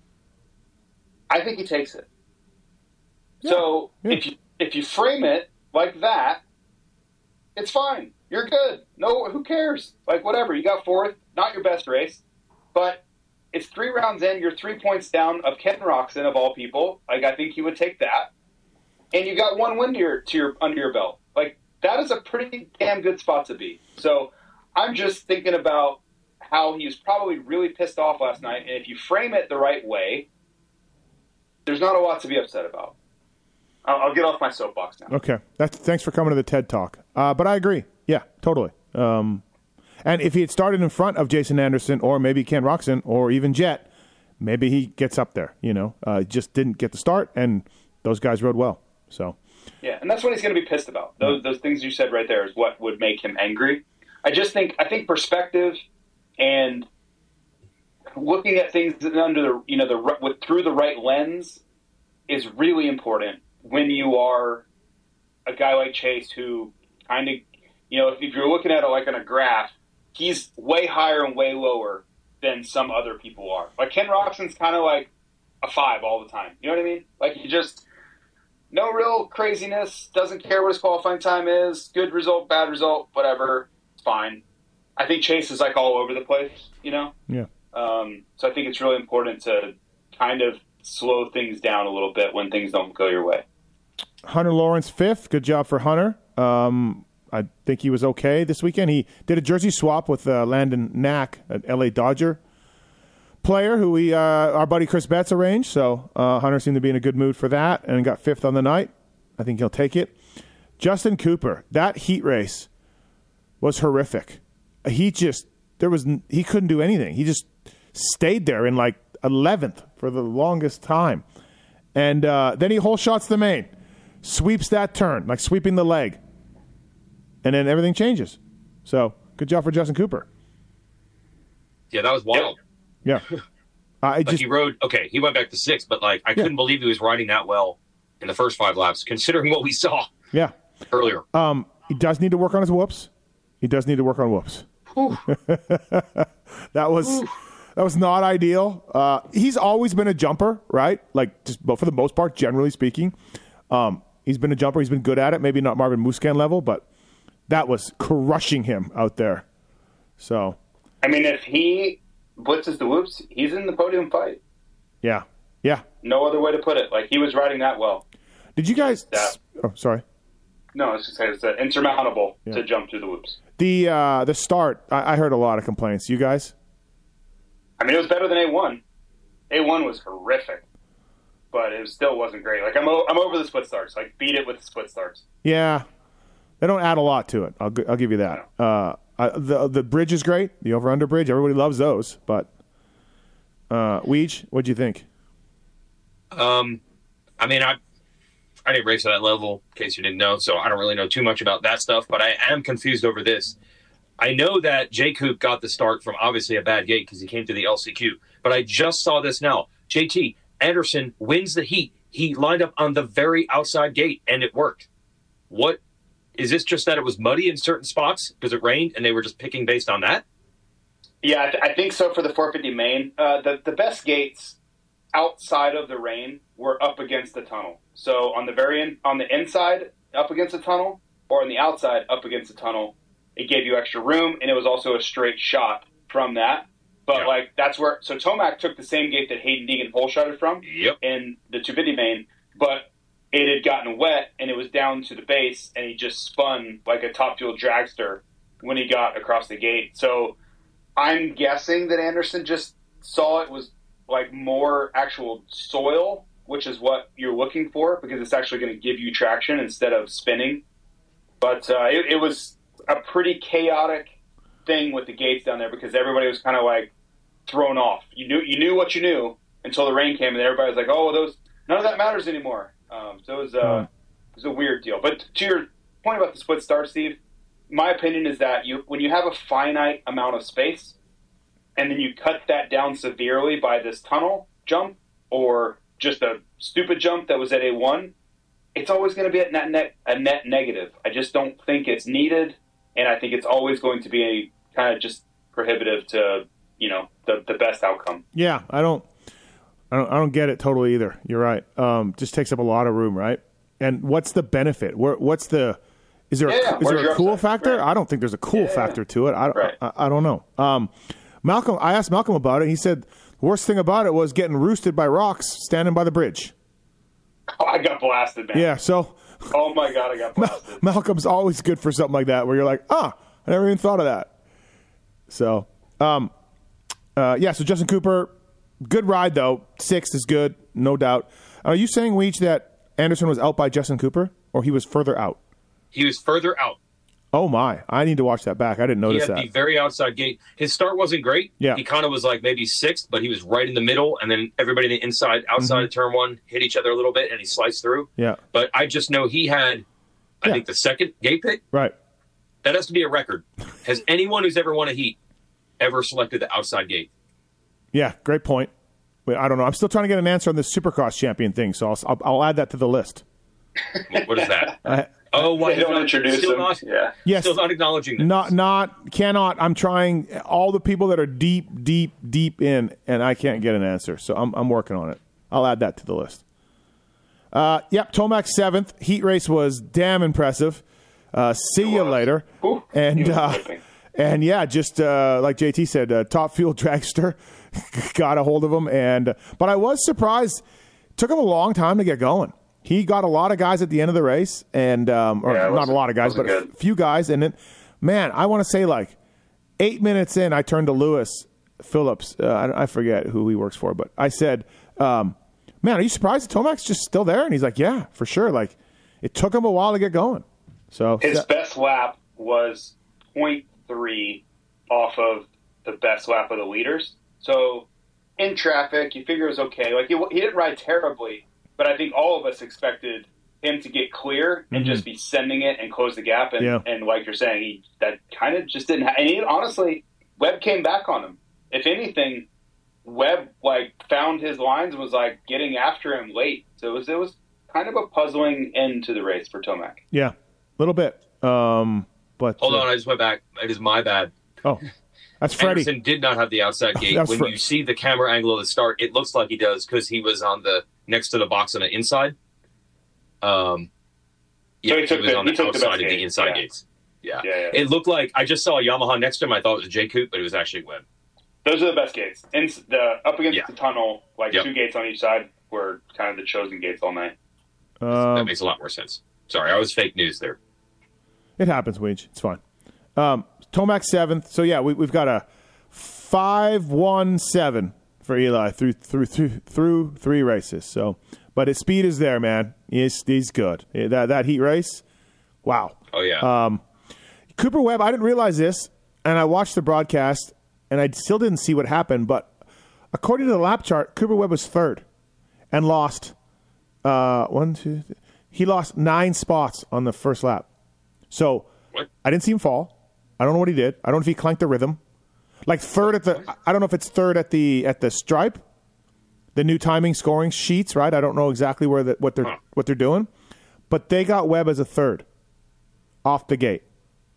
I think he takes it. Yeah, so yeah. if you if you frame it like that, it's fine. You're good. No, who cares? Like whatever. You got fourth, not your best race, but it's three rounds in. You're three points down of Ken Roxon of all people. Like I think he would take that, and you got one win to your, to your under your belt. Like that is a pretty damn good spot to be. So I'm just thinking about how he was probably really pissed off last night, and if you frame it the right way, there's not a lot to be upset about. I'll, I'll get off my soapbox now. Okay. That's, thanks for coming to the TED Talk. Uh, but I agree. Yeah, totally. Um, and if he had started in front of Jason Anderson or maybe Ken Roxon or even Jet, maybe he gets up there, you know. Uh, just didn't get the start, and those guys rode well. So, Yeah, and that's what he's going to be pissed about. Those, those things you said right there is what would make him angry. I just think I think perspective and looking at things under the you know the with, through the right lens is really important when you are a guy like Chase who kind of you know if, if you're looking at it like on a graph, he's way higher and way lower than some other people are. Like Ken Roczen's kind of like a five all the time. You know what I mean? Like he just no real craziness. Doesn't care what his qualifying time is. Good result, bad result, whatever. It's fine. I think Chase is like all over the place. You know? Yeah. Um, so I think it's really important to kind of slow things down a little bit when things don't go your way. Hunter Lawrence fifth. Good job for Hunter. Um, I think he was okay this weekend. He did a jersey swap with uh, Landon Knack, an L A Dodger player who we, uh, our buddy Chris Betts arranged. So uh, Hunter seemed to be in a good mood for that and got fifth on the night. I think he'll take it. Justin Cooper, that heat race was horrific. He just there was he couldn't do anything. He just stayed there in like eleventh for the longest time, and uh, then he whole shots the main, sweeps that turn like sweeping the leg, and then everything changes. So good job for Justin Cooper. Yeah, that was wild. Yeah, uh, I Like just he rode, okay, he went back to sixth, but like I couldn't believe he was riding that well in the first five laps, considering what we saw yeah. earlier. Um, he does need to work on his whoops. He does need to work on whoops. that was that was not ideal. Uh, he's always been a jumper, right? Like just, but for the most part, generally speaking, um, he's been a jumper. He's been good at it. Maybe not Marvin Musquin level, but that was crushing him out there. So, I mean, if he blitzes the whoops, he's in the podium fight. yeah, yeah. No other way to put it. Like he was riding that well. Did you guys? Yeah. Oh, sorry. No, it's just it's uh, insurmountable Yeah. to jump through the whoops. The uh, the start. I, I heard a lot of complaints. You guys? I mean, it was better than A one. A one was horrific, but it still wasn't great. Like I'm, o- I'm over the split starts. Like beat it with the split starts. Yeah, they don't add a lot to it. I'll gi- I'll give you that. Uh, I, the the bridge is great. The over under bridge. Everybody loves those. But uh, Weege, what'd you think? Um, I mean, I I didn't race at that level, in case you didn't know, so I don't really know too much about that stuff, but I am confused over this. I know that J. Coop got the start from obviously a bad gate because he came to the L C Q, but I just saw this now. J T, Anderson wins the heat. He lined up on the very outside gate, and it worked. What? Is this just that it was muddy in certain spots because it rained, and they were just picking based on that? Yeah, I, th- I think so for the four fifty main. Uh, the, the best gates outside of the rain were up against the tunnel. So on the very in, on the inside, up against the tunnel, or on the outside, up against the tunnel, it gave you extra room, and it was also a straight shot from that. But, Yeah. like, that's where... So Tomac took the same gate that Hayden Deegan pole shotted from Yep. in the two fifty main, but it had gotten wet, and it was down to the base, and he just spun like a top fuel dragster when he got across the gate. So I'm guessing that Anderson just saw it was, like, more actual soil, which is what you're looking for because it's actually going to give you traction instead of spinning. But uh, it, it was a pretty chaotic thing with the gates down there because everybody was kind of like thrown off. You knew you knew what you knew until the rain came, and then everybody was like, "Oh, well, those none of that matters anymore." Um, so it was, uh, it was a weird deal. But to your point about the split start, Steve, my opinion is that you when you have a finite amount of space, and then you cut that down severely by this tunnel jump or just a stupid jump that was at A one, it's always going to be a net, net, a net negative. I just don't think it's needed, and I think it's always going to be a kind of just prohibitive to, you know, the, the best outcome. Yeah, I don't, I don't, I don't get it totally either. You're right. Um, just takes up a lot of room, right? And what's the benefit? Where, what's the? Is there Yeah, a, yeah. is Where's there a your cool upside? factor? Right. I don't think there's a cool Yeah, yeah, factor to it. I, Right. I, I don't know. Um, Malcolm, I asked Malcolm about it. He said the worst thing about it was getting roosted by rocks standing by the bridge. Oh, I got blasted, man. Yeah, so Oh, my God, I got blasted. Malcolm's always good for something like that, where you're like, ah, I never even thought of that. So, um, uh, yeah. So Justin Cooper, good ride though. Sixth is good, no doubt. Are you saying, Weech, that Anderson was out by Justin Cooper, or he was further out? He was further out. Oh my! I need to watch that back. I didn't He notice had that. the very outside gate. His start wasn't great. Yeah. He kind of was like maybe sixth, but he was right in the middle, and then everybody in the inside, outside of turn one hit each other a little bit, and he sliced through. Yeah. But I just know he had, I Yeah. think, the second gate pick. Right. That has to be a record. Has anyone who's ever won a heat ever selected the outside gate? Yeah. Great point. Wait, I don't know. I'm still trying to get an answer on this Supercross champion thing, so I'll I'll, I'll add that to the list. What, what is that? I, Oh, why They don't not, introduce still him. Not, Yeah. Yes. Still not acknowledging them. Not, not, cannot. I'm trying all the people that are deep, deep, deep in, and I can't get an answer. So I'm, I'm working on it. I'll add that to the list. Uh, yep, Tomac seventh. Heat race was damn impressive. Uh, see you later. Ooh, and he was uh, whipping. and yeah, just uh, like J T said, uh, Top Fuel Dragster got a hold of him. And but I was surprised. It took him a long time to get going. He got a lot of guys at the end of the race, and um, or Yeah, it not a wasn't- lot of guys, but wasn't a good. few guys. And then, man, I want to say like eight minutes in, I turned to Lewis Phillips. Uh, I, I forget who he works for, but I said, um, "Man, are you surprised Tomac's just still there?" And he's like, "Yeah, for sure." Like it took him a while to get going. So His that- best lap was point three off of the best lap of the leaders. So in traffic, you figure it was okay. Like he, he didn't ride terribly, but I think all of us expected him to get clear and Mm-hmm. just be sending it and close the gap. And, Yeah. and like you're saying, he that kind of just didn't. Ha- and he, honestly, Webb came back on him. If anything, Webb like found his lines and was like getting after him late. So it was it was kind of a puzzling end to the race for Tomac. yeah, a little bit. Um, but Hold uh, on, I just went back. It is my bad. Oh, that's Freddie. Anderson did not have the outside gate. That's When Fre- you see the camera angle of the start, it looks like he does because he was on the next to the box on the inside. Um, yeah, So he he, took was the- on he the took the outside best of the gate, inside yeah. gates. Yeah. Yeah, yeah. It looked like I just saw a Yamaha next to him. I thought it was a J Coupe, but it was actually Webb. Those are the best gates. In the up against Yeah. the tunnel, like Yep. two gates on each side, were kind of the chosen gates all night. that Um, makes a lot more sense. Sorry, I was fake news there. it happens, Weege. It's fine. Um, Tomac seventh. So yeah, we, we've got a five one seven for Eli through through through through three races. So, but his speed is there, man. He's he's good. Yeah, That that heat race, wow. Oh yeah, Cooper Webb, I didn't realize this, and I watched the broadcast, and I still didn't see what happened. But according to the lap chart, Cooper Webb was third and lost uh, one, two. Three. He lost nine spots on the first lap. So What? I didn't see him fall. I don't know what he did. I don't know if he clanked the rhythm. Like third at the. I don't know if it's third at the at the stripe, the new timing scoring sheets, right? I don't know exactly where the, what they're Huh. what they're doing, but they got Webb as a third off the gate.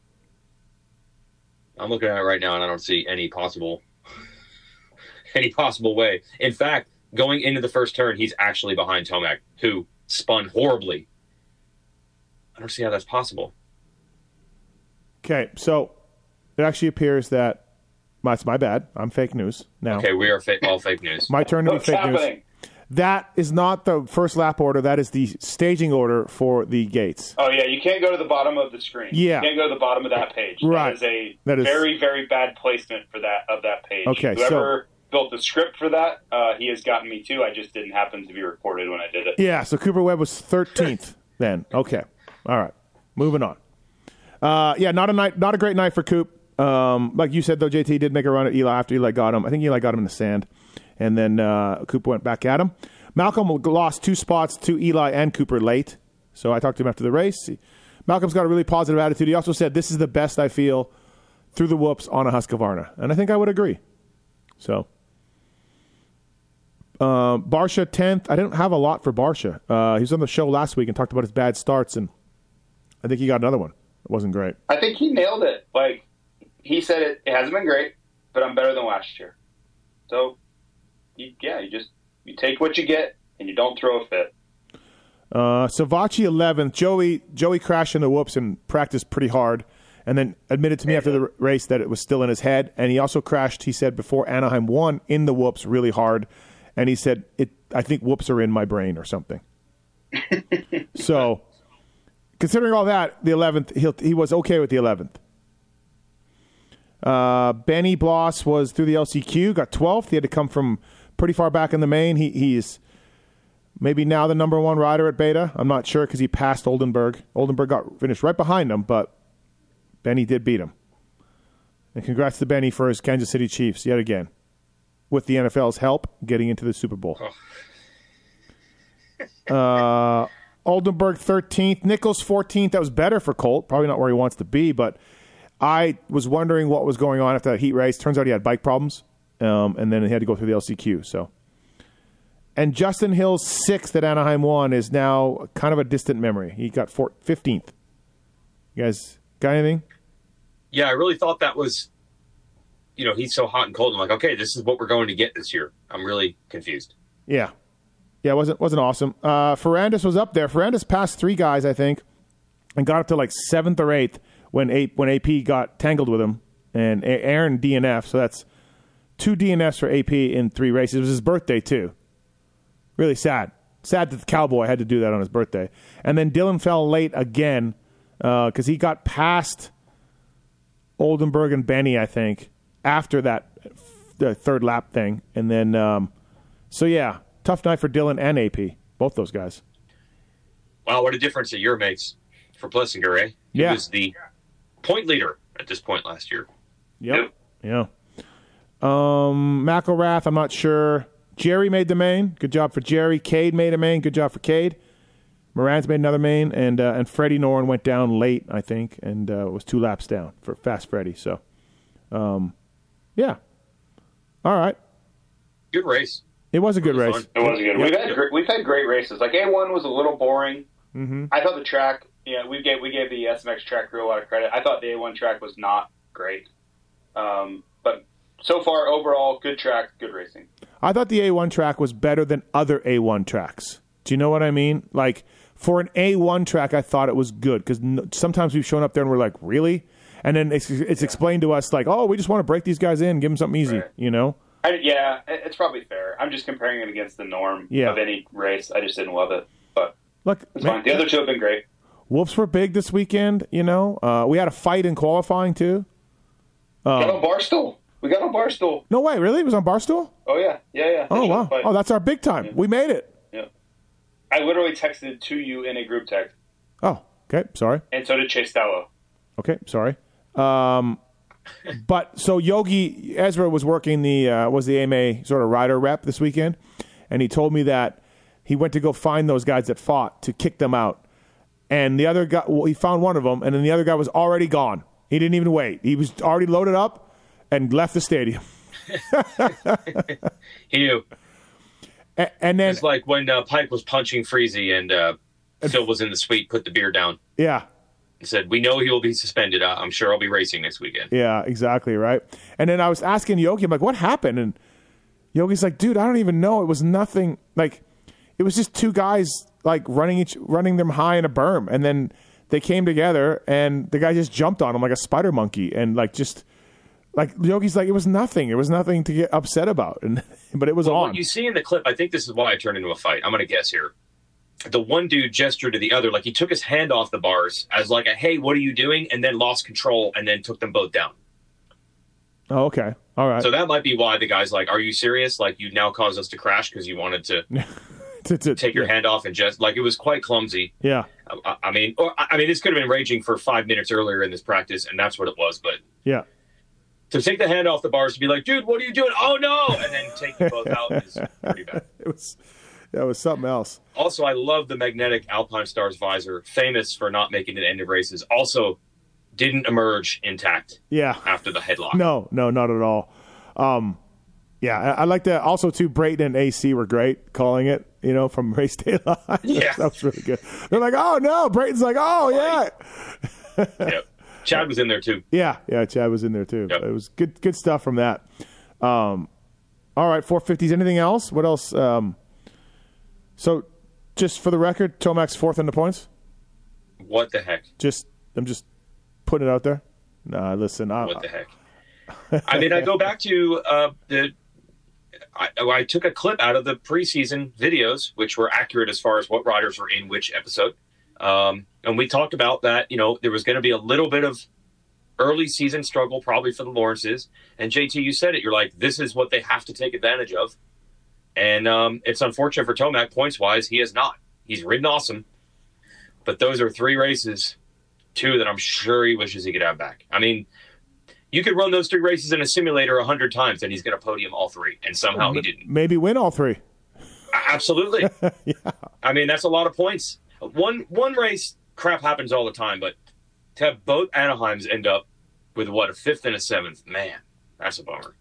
I'm looking at it right now, and I don't see any possible any possible way. In fact, going into the first turn, he's actually behind Tomac, who spun horribly. I don't see how that's possible. Okay, so it actually appears that well, it's my bad. I'm fake news now. Okay, we are fa- all fake news. My turn to be What's fake news. happening? That is not the first lap order. That is the staging order for the gates. Oh yeah, you can't go to the bottom of the screen. Yeah. You can't go to the bottom of that page. Right. That is a That is- very, very bad placement for that of that page. Okay, Whoever built the script for that, uh, he has gotten me too. I just didn't happen to be recorded when I did it. Yeah, so Cooper Webb was thirteenth then. Okay. All right. Moving on. Uh, yeah, not a night, not a great night for Coop. Um, like you said, though, J T did make a run at Eli after Eli got him. I think Eli got him in the sand. And then uh, Coop went back at him. Malcolm lost two spots to Eli and Cooper late. So I talked to him after the race. He, Malcolm's got a really positive attitude. He also said, this is the best I feel through the whoops on a Husqvarna. And I think I would agree. So, uh, Barsha tenth. I didn't have a lot for Barsha. Uh, he was on the show last week and talked about his bad starts, and I think he got another one. It wasn't great. I think he nailed it. Like he said, it, it hasn't been great, but I'm better than last year. So, you, yeah, you just you take what you get and you don't throw a fit. Uh, Savachi eleventh. Joey Joey crashed in the whoops and practiced pretty hard, and then admitted to me after the r- race that it was still in his head. And he also crashed, he said, before Anaheim won in the whoops really hard. And he said, "It. I think whoops are in my brain or something." So, considering all that, the eleventh, he he was okay with the eleventh. Uh, Benny Bloss was through the L C Q, got twelfth. He had to come from pretty far back in the main. He he's maybe now the number one rider at Beta. I'm not sure because he passed Oldenburg. Oldenburg got finished right behind him, but Benny did beat him. And congrats to Benny for his Kansas City Chiefs yet again, with the N F L's help, getting into the Super Bowl. uh, Oldenburg thirteenth, Nichols fourteenth. That was better for Colt. Probably not where he wants to be, but I was wondering what was going on after that heat race. Turns out he had bike problems, um, and then he had to go through the L C Q. So, and Justin Hill's sixth at Anaheim one is now kind of a distant memory. He got four, fifteenth You guys got anything? Yeah, I really thought that was, you know, he's so hot and cold. I'm like, okay, this is what we're going to get this year. I'm really confused. Yeah. Yeah, it wasn't, wasn't awesome. Uh, Ferrandis was up there. Ferrandis passed three guys, I think, and got up to like seventh or eighth when A, when A P got tangled with him. And A- Aaron D N F, so that's two D N Fs for A P in three races. It was his birthday, too. Really sad. Sad that the Cowboy had to do that on his birthday. And then Dylan fell late again because uh, he got past Oldenburg and Benny, I think, after that the third lap thing. And then, um, so yeah, tough night for Dylan and A P, both those guys. Wow, what a difference a year makes for Plessinger, eh? He Yeah. was the point leader at this point last year. Yep. Yeah. Um, McElrath, I'm not sure. Jerry made the main. Good job for Jerry. Cade made a main. Good job for Cade. Moran's made another main, and uh, and Freddie Noren went down late, I think, and uh, was two laps down for Fast Freddie. So, um, yeah. All right. Good race. It was a good Really race. fun. It was good. We've had gr- we've had great races. Like A one was a little boring. Mm-hmm. I thought the track, yeah, we gave we gave the S M X track crew a lot of credit. I thought the A one track was not great, um, but so far overall, good track, good racing. I thought the A one track was better than other A one tracks. Do you know what I mean? Like, for an A one track, I thought it was good because n- sometimes we've shown up there and we're like, really? And then it's, it's yeah. explained to us like, oh, we just want to break these guys in, give them something easy, Right. you know? I, yeah, it- it's probably fair. I'm just comparing it against the norm Yeah. of any race. I just didn't love it, but Look, it's man, fine. The other two have been great. Wolves were big this weekend, you know? Uh, we had a fight in qualifying, too. got on Barstool. We got on Barstool. No way, really? It was on Barstool? Oh yeah, yeah, yeah. Oh, They showed wow. the fight. Oh, that's our big time. Yeah. We made it. Yeah. I literally texted to you in a group text, Oh, okay. Sorry. and so did Chase Stallo. Okay, sorry. Um, but so Yogi Ezra was working the uh, was the A M A sort of rider rep this weekend, and he told me that he went to go find those guys that fought to kick them out, and the other guy, well, he found one of them, and then the other guy was already gone. He didn't even wait. He was already loaded up and left the stadium. He knew. A- and then It's like when uh, Pike was punching Freezy and uh, Phil was in the suite, put the beer down, yeah. and said, we know he will be suspended. Uh, I'm sure I'll be racing next weekend. Yeah, exactly, right? And then I was asking Yogi, I'm like, what happened? And Yogi's like, dude, I don't even know. It was nothing. Like, it was just two guys, like, running each, running them high in a berm. And then they came together, and the guy just jumped on him like a spider monkey. And, like, just, like, Yogi's like, it was nothing. It was nothing to get upset about. And But it was Well, on. what you see in the clip, I think this is why it turned into a fight. I'm going to guess here. The one dude gestured to the other, like he took his hand off the bars as like a, hey, what are you doing? And then lost control and then took them both down. Oh, okay. All right. So that might be why the guy's like, are you serious? Like you now caused us to crash because you wanted to to, to, take your yeah. hand off and just, like it was quite clumsy. Yeah. I, I mean, or, I mean, this could have been raging for five minutes earlier in this practice, and that's what it was. But Yeah. to take the hand off the bars to be like, dude, what are you doing? Oh, no. And then take them both out is pretty bad. It was, that was something else. Also, I love the magnetic Alpine Stars visor, famous for not making it end of races. Also, didn't emerge intact Yeah. after the headlock. No, no, not at all. Um, yeah, I, I like that. Also, too, Brayton and A C were great calling it, you know, from race day live. Yeah. That was really good. They're like, oh, no. Brayton's like, oh, yeah. Yep. Chad was in there, too. Yeah, yeah, Chad was in there, too. Yep. It was good good stuff from that. Um, all right, four fifties. Anything else? What else? Um, so, just for the record, Tomac's fourth in the points? What the heck? Just, I'm just putting it out there. Nah, listen. I, What the heck? I mean, I go back to uh, the. I, I took a clip out of the preseason videos, which were accurate as far as what riders were in which episode. Um, and we talked about that, you know, there was going to be a little bit of early season struggle probably for the Lawrences. And J T, you said it. You're like, this is what they have to take advantage of. And um, it's unfortunate for Tomac points-wise. He has not. He's ridden awesome. But those are three races, two that I'm sure he wishes he could have back. I mean, you could run those three races in a simulator a hundred times, and he's going to podium all three. And somehow he didn't. Maybe win all three. Absolutely. Yeah. I mean, that's a lot of points. One one race, crap happens all the time, but to have both Anaheims end up with, what, a fifth and a seventh, man, that's a bummer.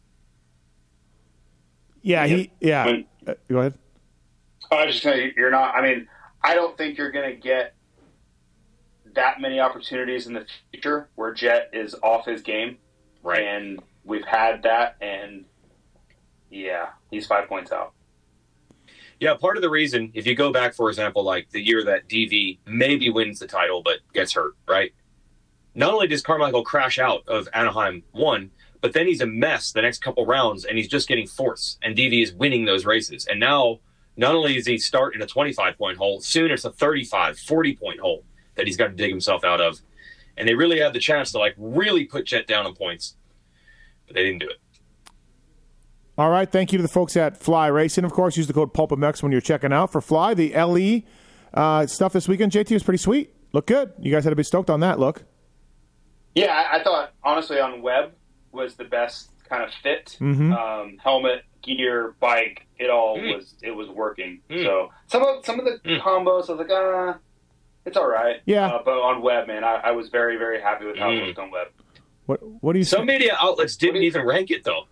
Yeah, he, yeah. When- Uh, go ahead. I was just saying, you're not. I mean, I don't think you're going to get that many opportunities in the future where Jet is off his game. Right. And we've had that, and yeah, he's five points out. Yeah, part of the reason, if you go back, for example, like the year that D V maybe wins the title but gets hurt, right? Not only does Carmichael crash out of Anaheim one, but then he's a mess the next couple rounds, and he's just getting forced, and D V is winning those races. And now, not only does he start in a twenty-five point hole, soon it's a thirty-five, forty point hole that he's got to dig himself out of. And they really had the chance to, like, really put Jet down on points, but they didn't do it. All right, thank you to the folks at Fly Racing, of course. Use the code PulpMX when you're checking out for Fly. The L E uh, stuff this weekend, J T, was pretty sweet. Looked good. You guys had to be stoked on that look. Yeah, I, I thought, honestly, on Webb was the best kind of fit. Mm-hmm. Um, helmet, gear, bike, it all Mm. was it was working. Mm. So some of some of the Mm. combos, I was like, ah, it's all right. Yeah. Uh, but on Webb, man, I, I was very, very happy with how Mm. it looked on Webb. What What do you Some media outlets didn't even rank it, though.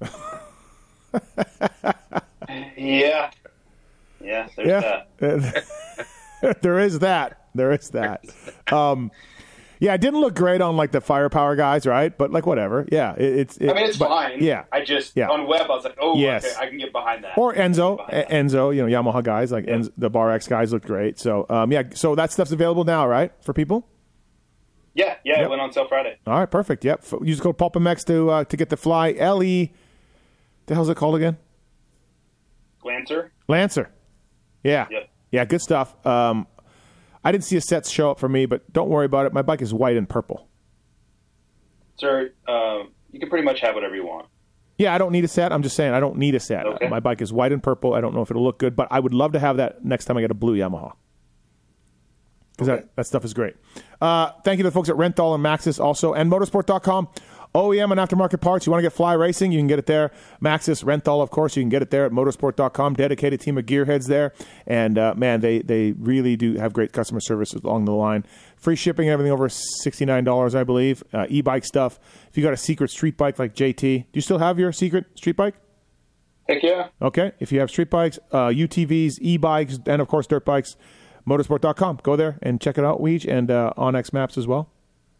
Yeah. Yeah, there's Yeah, that. there is that. There is that. Um, yeah, it didn't look great on like the firepower guys, right? But like whatever. Yeah, it, it's. It, I mean, it's but- fine. Yeah, I just, Yeah. on Webb, I was like, oh, Yes. okay, I can get behind that. or Enzo, I can get behind E- Enzo, you know, Yamaha guys like Enzo, the Bar X guys looked great. So um, yeah, so that stuff's available now, right, for people. that. Yeah, yeah, Yep. it went on sale Friday. All right, perfect. Yep. F- Use the code PulpMX to uh, to get the Fly L E. The hell's it called again? Lancer? Lancer. Yeah. Yep. Yeah, good stuff. Um, I didn't see a set show up for me, but don't worry about it. My bike is white and purple. Sir, um, you can pretty much have whatever you want. Yeah, I don't need a set. I'm just saying I don't need a set. Okay. My bike is white and purple. I don't know if it'll look good, but I would love to have that next time I get a blue Yamaha. Because Okay. that, that stuff is great. Uh, thank you to the folks at Renthal and Maxxis also, and motorsport dot com. O E M and aftermarket parts. You want to get Fly Racing, you can get it there. Maxxis, Renthal, of course, you can get it there at motorsport dot com. Dedicated team of gearheads there. And, uh, man, they, they really do have great customer service along the line. Free shipping and everything over sixty-nine dollars, I believe. Uh, e-bike stuff. If you got a secret street bike like J T, do you still have your secret street bike? Heck yeah. Okay. If you have street bikes, uh, U T Vs, e-bikes, and, of course, dirt bikes, motorsport dot com. Go there and check it out, Weege, and uh, OnX Maps as well.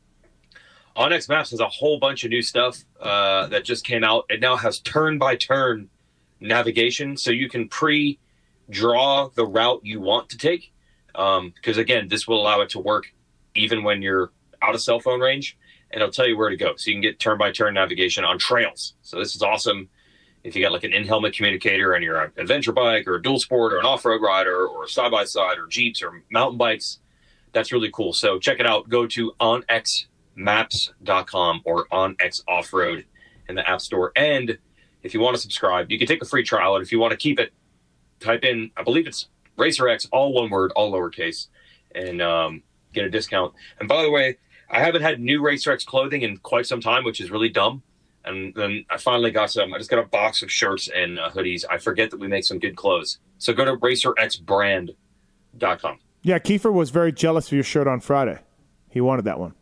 OnX Maps has a whole bunch of new stuff uh, that just came out. It now has turn-by-turn navigation, so you can pre-draw the route you want to take. Because, um, again, this will allow it to work even when you're out of cell phone range, and it'll tell you where to go. So you can get turn-by-turn navigation on trails. So this is awesome if you got like an in-helmet communicator and you're an adventure bike or a dual sport or an off-road rider or a side-by-side or Jeeps or mountain bikes. That's really cool. So check it out. Go to onx maps dot com or OnX Offroad in the App Store. And if you want to subscribe, you can take a free trial. And if you want to keep it, type in, I believe it's RacerX, all one word, all lowercase, and um, get a discount. And by the way, I haven't had new RacerX clothing in quite some time, which is really dumb. And then I finally got some. I just got a box of shirts and uh, hoodies. I forget that we make some good clothes. So go to racer x brand dot com. Yeah, Kiefer was very jealous of your shirt on Friday. He wanted that one.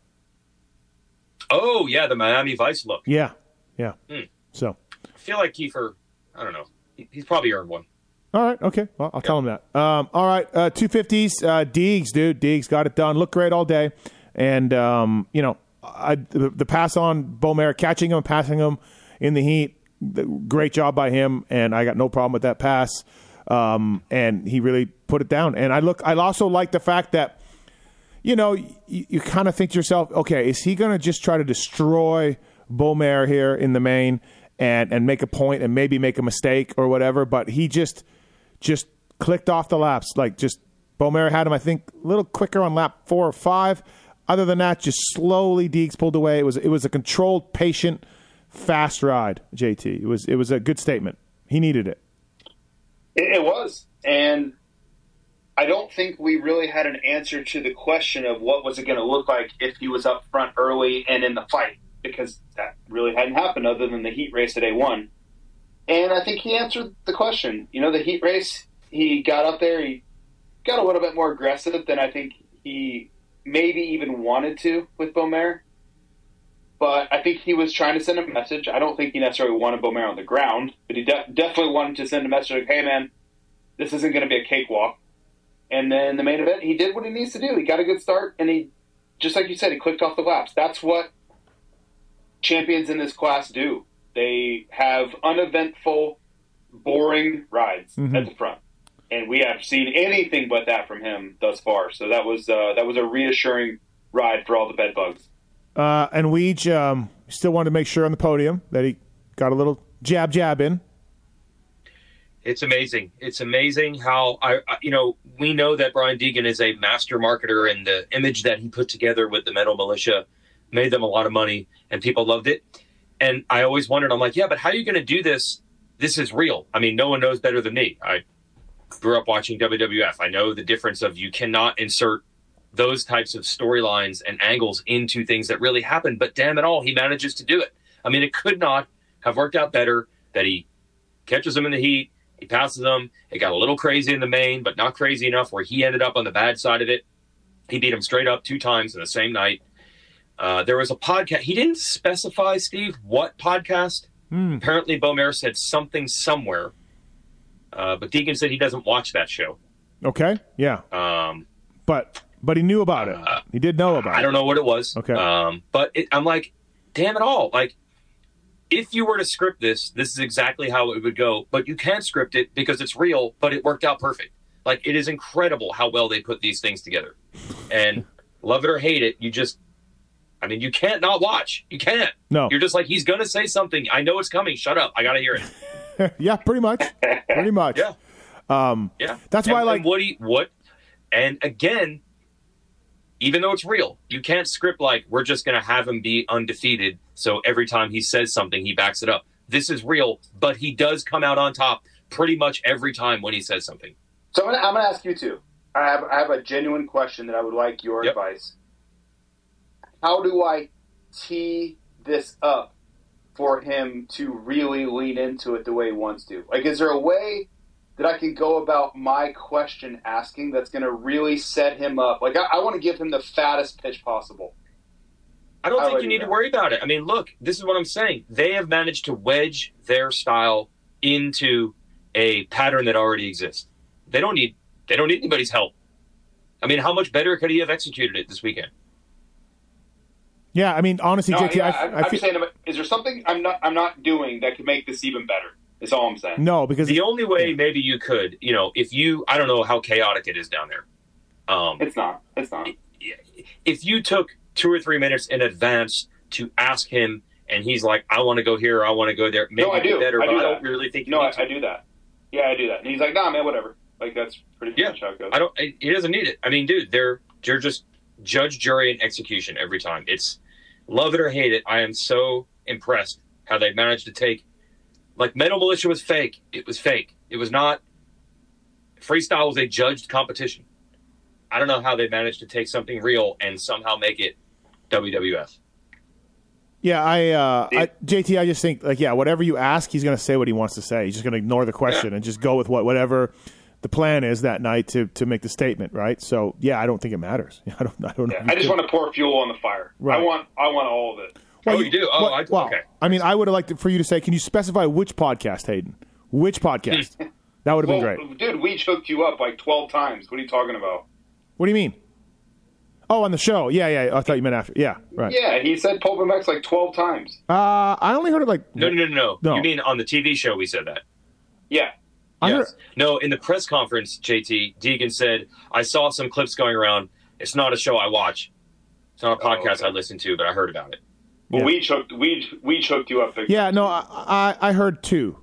Oh, yeah, the Miami Vice look. Yeah, yeah. Hmm. So, I feel like Kiefer, I don't know. He, he's probably earned one. all right, okay. Well, I'll tell him that. Um, all right, uh, two fifties, uh, Deegs, dude. Deegs got it done. Looked great all day. And, um, you know, I, the, the pass on Beaumer, catching him, passing him in the heat, the, great job by him. And I got no problem with that pass. Um, and he really put it down. And I look, I also like the fact that, you know, you, you kind of think to yourself, okay, is he going to just try to destroy Beaumer here in the main and, and make a point and maybe make a mistake or whatever? But he just just clicked off the laps. Like, just Beaumer had him, I think, a little quicker on lap four or five. Other than that, just slowly Deegs pulled away. It was it was a controlled, patient, fast ride, J T. It was it was a good statement. He needed it. It, it was. And I don't think we really had an answer to the question of what was it going to look like if he was up front early and in the fight, because that really hadn't happened other than the heat race at A one. And I think he answered the question. You know, the heat race, he got up there, he got a little bit more aggressive than I think he maybe even wanted to with Beaumer. But I think he was trying to send a message. I don't think he necessarily wanted Beaumer on the ground, but he de- definitely wanted to send a message like, hey, man, this isn't going to be a cakewalk. And then the main event, he did what he needs to do. He got a good start, and he just like you said, he clicked off the laps. That's what champions in this class do. They have uneventful, boring rides Mm-hmm. at the front, and we have seen anything but that from him thus far. So that was uh, that was a reassuring ride for all the bed bugs. Uh, and Weege um, still wanted to make sure on the podium that he got a little jab jab in. It's amazing. It's amazing how I, I, you know, we know that Brian Deegan is a master marketer, and the image that he put together with the Metal Militia made them a lot of money, and people loved it. And I always wondered, I'm like, yeah, but how are you going to do this? This is real. I mean, no one knows better than me. I grew up watching W W F. I know the difference of you cannot insert those types of storylines and angles into things that really happen. But damn it all, he manages to do it. I mean, it could not have worked out better that he catches them in the heat. He passes them. It got a little crazy in the main, but not crazy enough where he ended up on the bad side of it. He beat him straight up two times in the same night. Uh, there was a podcast. He didn't specify, Steve, what podcast. Mm. Apparently, Beaumaire said something somewhere. Uh, but Deegan said he doesn't watch that show. Okay, yeah. Um, But but he knew about it. Uh, He did know about it. I don't know what it was. Okay. Um, but it, I'm like, damn it all. Like, if you were to script this, this is exactly how it would go. But you can't script it because it's real, but it worked out perfect. Like, it is incredible how well they put these things together. And love it or hate it, you just, I mean, you can't not watch. You can't. No. You're just like, he's going to say something. I know it's coming. Shut up. I got to hear it. Yeah, pretty much. Pretty much. Yeah. Um, Yeah. That's and, why, like, and what he, what, and again, even though it's real, you can't script like, we're just going to have him be undefeated. So every time he says something, he backs it up. This is real, but he does come out on top pretty much every time when he says something. So I'm gonna, I'm gonna ask you too. I have I have a genuine question that I would like your Yep. advice. How do I tee this up for him to really lean into it the way he wants to? Like, is there a way that I can go about my question asking that's going to really set him up? Like, I, I want to give him the fattest pitch possible. I don't How think would you I need do to that? worry about it. I mean, look, this is what I'm saying. They have managed to wedge their style into a pattern that already exists. They don't need they don't need anybody's help. I mean, how much better could he have executed it this weekend? yeah, I mean, honestly, No, J T, yeah, I, I'm, I I'm feel, just saying, is there something I'm not I'm not doing that could make this even better? That's all I'm saying. no, because The only way maybe you could, you know, if you, I don't know how chaotic it is down there. Um, It's not. It's not. if you took two or three minutes in advance to ask him, and he's like, "I want to go here, I want to go there," maybe No, I it'd be do. better, I but do I don't that. really think you No, need I, to. I do that. Yeah, I do that. And he's like, nah, man, whatever. Like, that's pretty Yeah. much how it goes. I don't. He doesn't need it. I mean, dude, they're they're just judge, jury, and execution every time. It's love it or hate it. I am so impressed how they managed to take. Like, Metal Militia was fake. It was fake. It was not. Freestyle was a judged competition. I don't know how they managed to take something real and somehow make it W W F. yeah, I, uh, Yeah. I, J T, I just think like, yeah, whatever you ask, he's going to say what he wants to say. He's just going to ignore the question Yeah. and just go with what whatever the plan is that night to to make the statement, right? So yeah, I don't think it matters. I don't. I don't know. Yeah, I just want to pour fuel on the fire. Right. I want I want all of it. Oh, you do? Oh, well, I- well, okay. I mean, I would have liked it for you to say, can you specify which podcast, Hayden? Which podcast? That would have Well, been great. dude, we hooked you up like twelve times. What are you talking about? What do you mean? Oh, on the show. Yeah, yeah. I thought you meant after. Yeah, right. Yeah, he said Pulp M X like twelve times. Uh, I only heard it like No, no, no, no. No. You mean on the T V show we said that? Yeah. I heard, Yes. No, in the press conference, J T, Deegan said, I saw some clips going around. It's not a show I watch. It's not a Oh, podcast okay. I listen to, but I heard about it. Well, Yeah. we hooked we we hooked you up. Big yeah, no, I, I I heard two.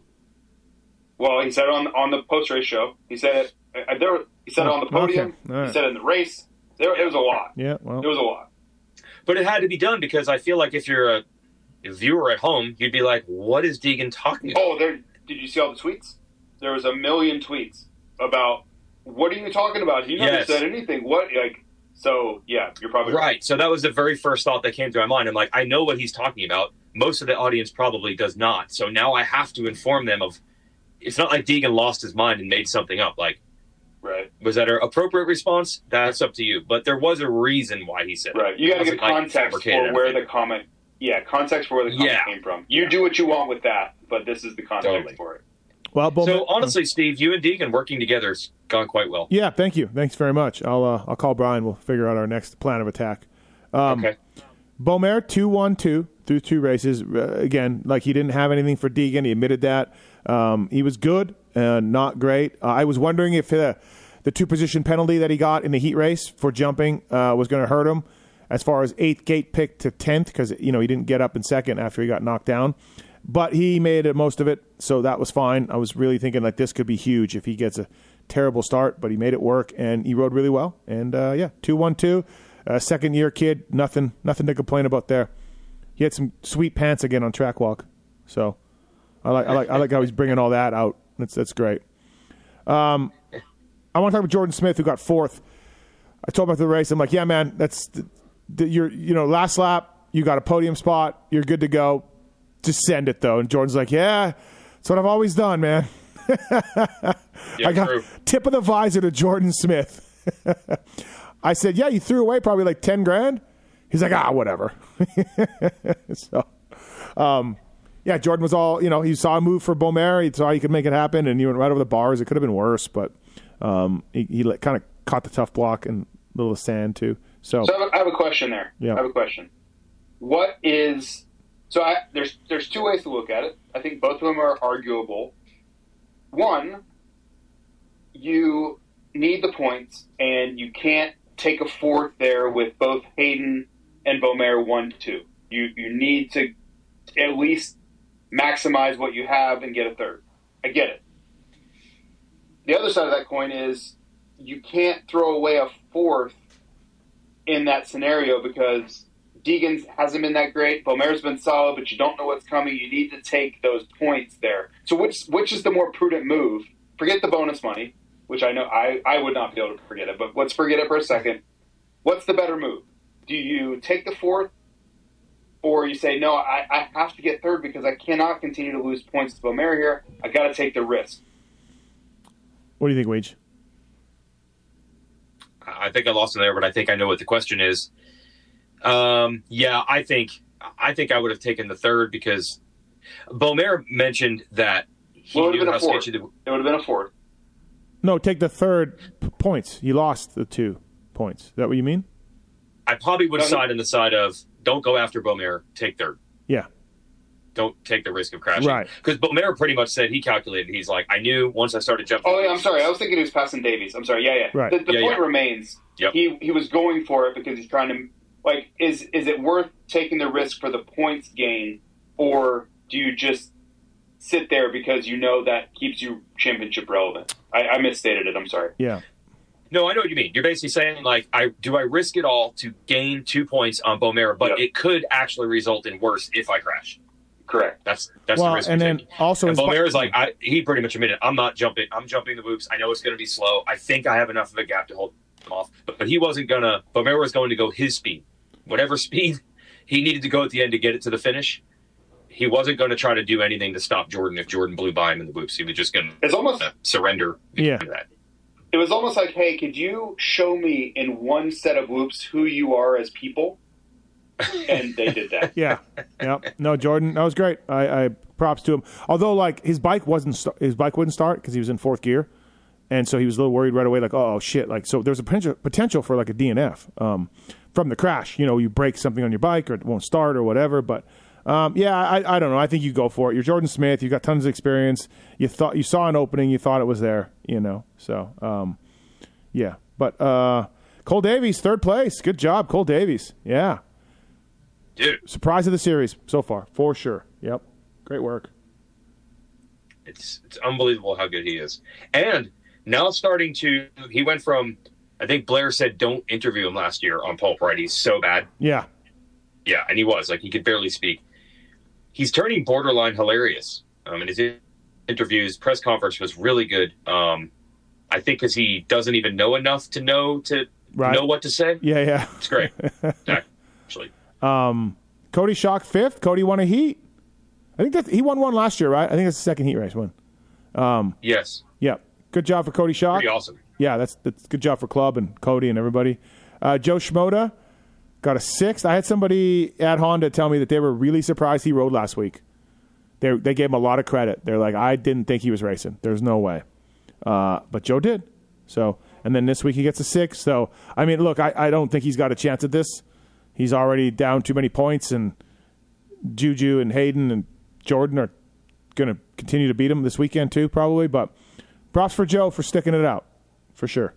Well, he said it on on the post race show. He said it. Uh, there. He said it on the podium. Okay. All right. He said it in the race. There, it was a lot. Yeah, well, It was a lot. But it had to be done because I feel like if you're a, a viewer at home, you'd be like, what is Deegan talking about? Oh, there. Did you see all the tweets? There was a million tweets about what are you talking about? You never Yes. said anything. What like? So yeah, you're probably Right. So that was the very first thought that came to my mind. I'm like, I know what he's talking about. Most of the audience probably does not. So now I have to inform them of. It's not like Deegan lost his mind and made something up. Like, Right. was that an appropriate response? That's up to you. But there was a reason why he said it. Right. You got to It get wasn't, like, context fabricated for where everything. the comment. Yeah, context for where the comment Yeah. came from. You do what you want with that, but this is the context Totally. for it. well, Bo- So honestly, Steve, you and Deegan working together has gone quite well. yeah. Thank you. Thanks very much. I'll uh, I'll call Brian. We'll figure out our next plan of attack. okay. Beaumaire, two one two through two races. Uh, again, like he didn't have anything for Deegan. He admitted that. Um, he was good, uh, not great. Uh, I was wondering if the, the two-position penalty that he got in the heat race for jumping uh, was going to hurt him as far as eighth gate pick to tenth because, you know, he didn't get up in second after he got knocked down. But he made it most of it, so that was fine. I was really thinking like this could be huge if he gets a terrible start, but he made it work, and he rode really well. And, uh, yeah, two one two. Uh, second-year kid, nothing nothing to complain about there. He had some sweet pants again on track walk. So I like I like I like how he's bringing all that out. That's that's great. Um, I want to talk about Jordan Smith, who got fourth. I told him after the race, I'm like, yeah, man, that's the, the, you're you know last lap, you got a podium spot, you're good to go. Just send it though. And Jordan's like, yeah, that's what I've always done, man. Yeah, I got true. tip of the visor to Jordan Smith. I said, yeah, you threw away probably like ten grand. He's like, ah, whatever. so, um, yeah, Jordan was all, you know, he saw a move for Beaumaire. He saw he could make it happen, and he went right over the bars. It could have been worse, but um, he, he kind of caught the tough block and a little sand too. So, So I have a, I have a question there. Yeah. I have a question. What is so? I, there's there's two ways to look at it. I think both of them are arguable. One, you need the points, and you can't take a fourth there with both Hayden and Beaumaire one two. You you need to at least maximize what you have and get a third. I get it. The other side of that coin is you can't throw away a fourth in that scenario because Deegan's hasn't been that great. Beaumaire's been solid, but you don't know what's coming. You need to take those points there. So which which is the more prudent move? Forget the bonus money, which I know I, I would not be able to forget it, but let's forget it for a second. What's the better move? Do you take the fourth, or you say, no, I, I have to get third because I cannot continue to lose points to Beaumaire here. I got to take the risk. what do you think, Wage? I think I lost him there, but I think I know what the question is. Um, yeah, I think I think I would have taken the third because Beaumaire mentioned that he Well, it would knew have how been a fourth. sketchy the It would have been a fourth. No, take the third p- points. You lost the two points. Is that what you mean? I probably would have No, no. sided on the side of don't go after Beaumaire, take third. Yeah. Don't take the risk of crashing. Right. Because Beaumaire pretty much said he calculated. He's like, I knew once I started jumping. Oh, yeah, I'm sorry. I was thinking he was passing Davies. I'm sorry. Yeah, yeah. Right. The, the Yeah, point yeah. remains. Yep. He he was going for it because he's trying to, like, is is it worth taking the risk for the points gain, or do you just sit there because you know that keeps you championship relevant? I, I misstated it. I'm sorry. Yeah. No, I know what you mean. You're basically saying, like, I do I risk it all to gain two points on Beaumaire, but Yep. it could actually result in worse if I crash. Correct. That's that's Well, the risk and you're then taking. also And his- Beaumaire is like, I, he pretty much admitted, I'm not jumping. I'm jumping the whoops. I know it's going to be slow. I think I have enough of a gap to hold him off. But, but he wasn't going to, Beaumaire was going to go his speed. Whatever speed he needed to go at the end to get it to the finish, he wasn't going to try to do anything to stop Jordan if Jordan blew by him in the whoops. He was just going It's almost to surrender. Yeah. to that. it was almost like, hey, could you show me in one set of whoops who you are as people? And they did that. Yeah, yeah. No, Jordan, that was great. I, I props to him. Although, like his bike wasn't st- his bike wouldn't start because he was in fourth gear, and so he was a little worried right away. Like, oh shit! Like, so there's a potential potential for like a D N F um, from the crash. You know, you break something on your bike or it won't start or whatever. But um, yeah, I, I don't know. I think you go for it. You're Jordan Smith. You got tons of experience. You thought you saw an opening. You thought it was there. You know, so um, yeah. But uh, Cole Davies, third place. Good job, Cole Davies. Yeah. Dude, Surprise of the series so far, for sure. Yep. Great work. it's it's unbelievable how good he is. And now starting to, he went from, I think Blair said don't interview him last year on Pulp, right? He's so bad. Yeah. Yeah, and he was. Like, he could barely speak. He's turning borderline hilarious. Um, and his in- interviews, press conference was really good. Um, I think because he doesn't even know enough to know to Right. know what to say. Yeah, yeah. It's great, actually. Cody Schock fifth. Cody won a heat. I think that he won one last year, right? I think that's the second heat race win. Yes, Yeah. Good job for Cody Schock. pretty awesome. Yeah, that's that's good job for Club and Cody and everybody. Uh, Joe Schmoda got a sixth. I had somebody at Honda tell me that they were really surprised he rode last week. They they gave him a lot of credit. They're like, I didn't think he was racing. There's no way. Uh, but Joe did. So, and then this week he gets a six. So, I mean, look, I, I don't think he's got a chance at this. he's already down too many points, and Juju and Hayden and Jordan are going to continue to beat him this weekend too, probably. But props for Joe for sticking it out, for sure.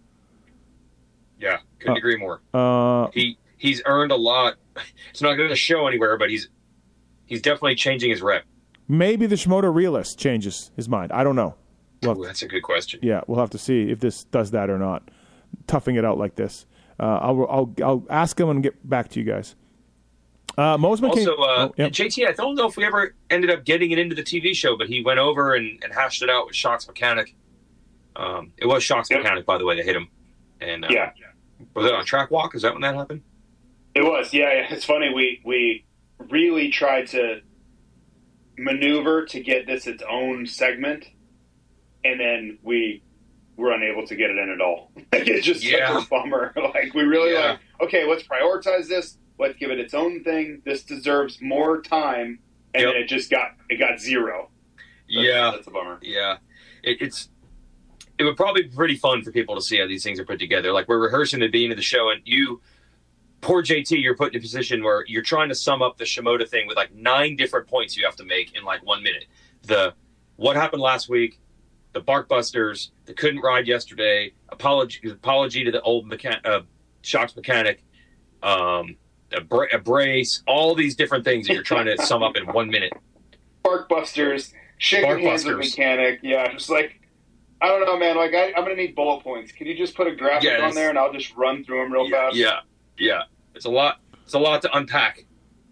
Yeah, couldn't Uh, agree more. Uh, He he's earned a lot. It's not going to show anywhere, but he's he's definitely changing his rep. maybe the Shimoda realist changes his mind. I don't know. We'll Ooh, that's a good question. Yeah, we'll have to see if this does that or not. Toughing it out like this. Uh, I'll, I'll I'll ask him and get back to you guys. Uh, Mosman came. Also, uh, oh, yep. J T, I don't know if we ever ended up getting it into the T V show, but he went over and, and hashed it out with Shock's mechanic. Um, it was Shock's Yep. mechanic, by the way, that hit him. And uh, Yeah. was it on track walk? Is that when that happened? It was, yeah, yeah. It's funny. We we really tried to maneuver to get this its own segment, and then we were unable to get it in at all. Like, it's just Yeah. such a bummer. Like, we really Yeah. like, okay, let's prioritize this. Let's give it its own thing. This deserves more time, and Yep. then it just got it got zero. That's, yeah, that's a bummer. yeah. It, it's it would probably be pretty fun for people to see how these things are put together. Like, we're rehearsing the beginning of the show, and you, poor J T, you're put in a position where you're trying to sum up the Shimoda thing with like nine different points you have to make in like one minute. The what happened last week, the Barkbusters, the couldn't ride yesterday, apology apology to the old mechan- uh, Shock's mechanic, um, a, bra- a brace, all these different things that you're trying to sum up in one minute. Barkbusters, shaking hands with Barkbusters. mechanic. Yeah, just like, I don't know, man. Like, I, I'm going to need bullet points. Can you just put a graphic Yeah, on it's- there, and I'll just run through them real Yeah, fast? yeah, yeah. It's a lot. It's a lot to unpack.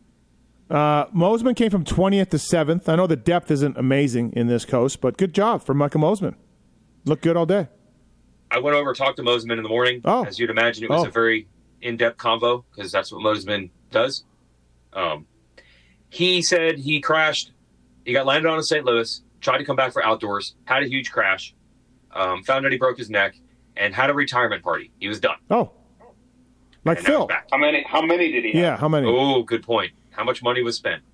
Uh, Mosman came from twentieth to seventh. I know the depth isn't amazing in this coast, but good job for Michael Mosman. Looked good all day. I went over and talked to Mosman in the morning. Oh. As you'd imagine, it was Oh. a very in-depth convo because that's what Mosman does. Um, he said he crashed. He got landed on in Saint Louis, tried to come back for outdoors, had a huge crash, um, found out he broke his neck, and had a retirement party. He was done. Oh, like And now he's Phil. back. How many? How many did he have? Yeah, how many? Oh, good point. How much money was spent?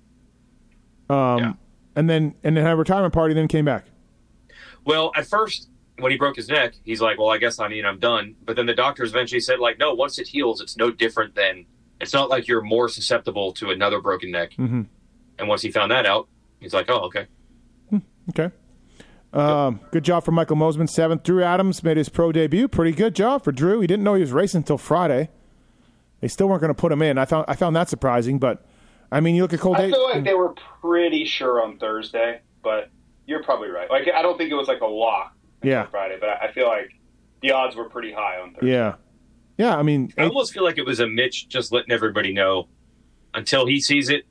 Um, yeah. and then and then had a retirement party, then came back. Well, at first, when he broke his neck, he's like, well, I guess I mean I'm done. But then the doctors eventually said, like, no, once it heals, it's no different than, it's not like you're more susceptible to another broken neck. Mhm. And once he found that out, he's like, oh, okay. Okay. Um, good job for Michael Mosman. Seventh. Drew Adams made his pro debut. Pretty good job for Drew. He didn't know he was racing until Friday. They still weren't going to put him in. I found I found that surprising, but I mean, you look at Cole I Day. feel like they were pretty sure on Thursday, but you're probably right. Like, I don't think it was like a lock until Yeah. Friday, but I feel like the odds were pretty high on Thursday. Yeah. Yeah, I mean, I almost feel like it was a Mitch just letting everybody know until he sees it.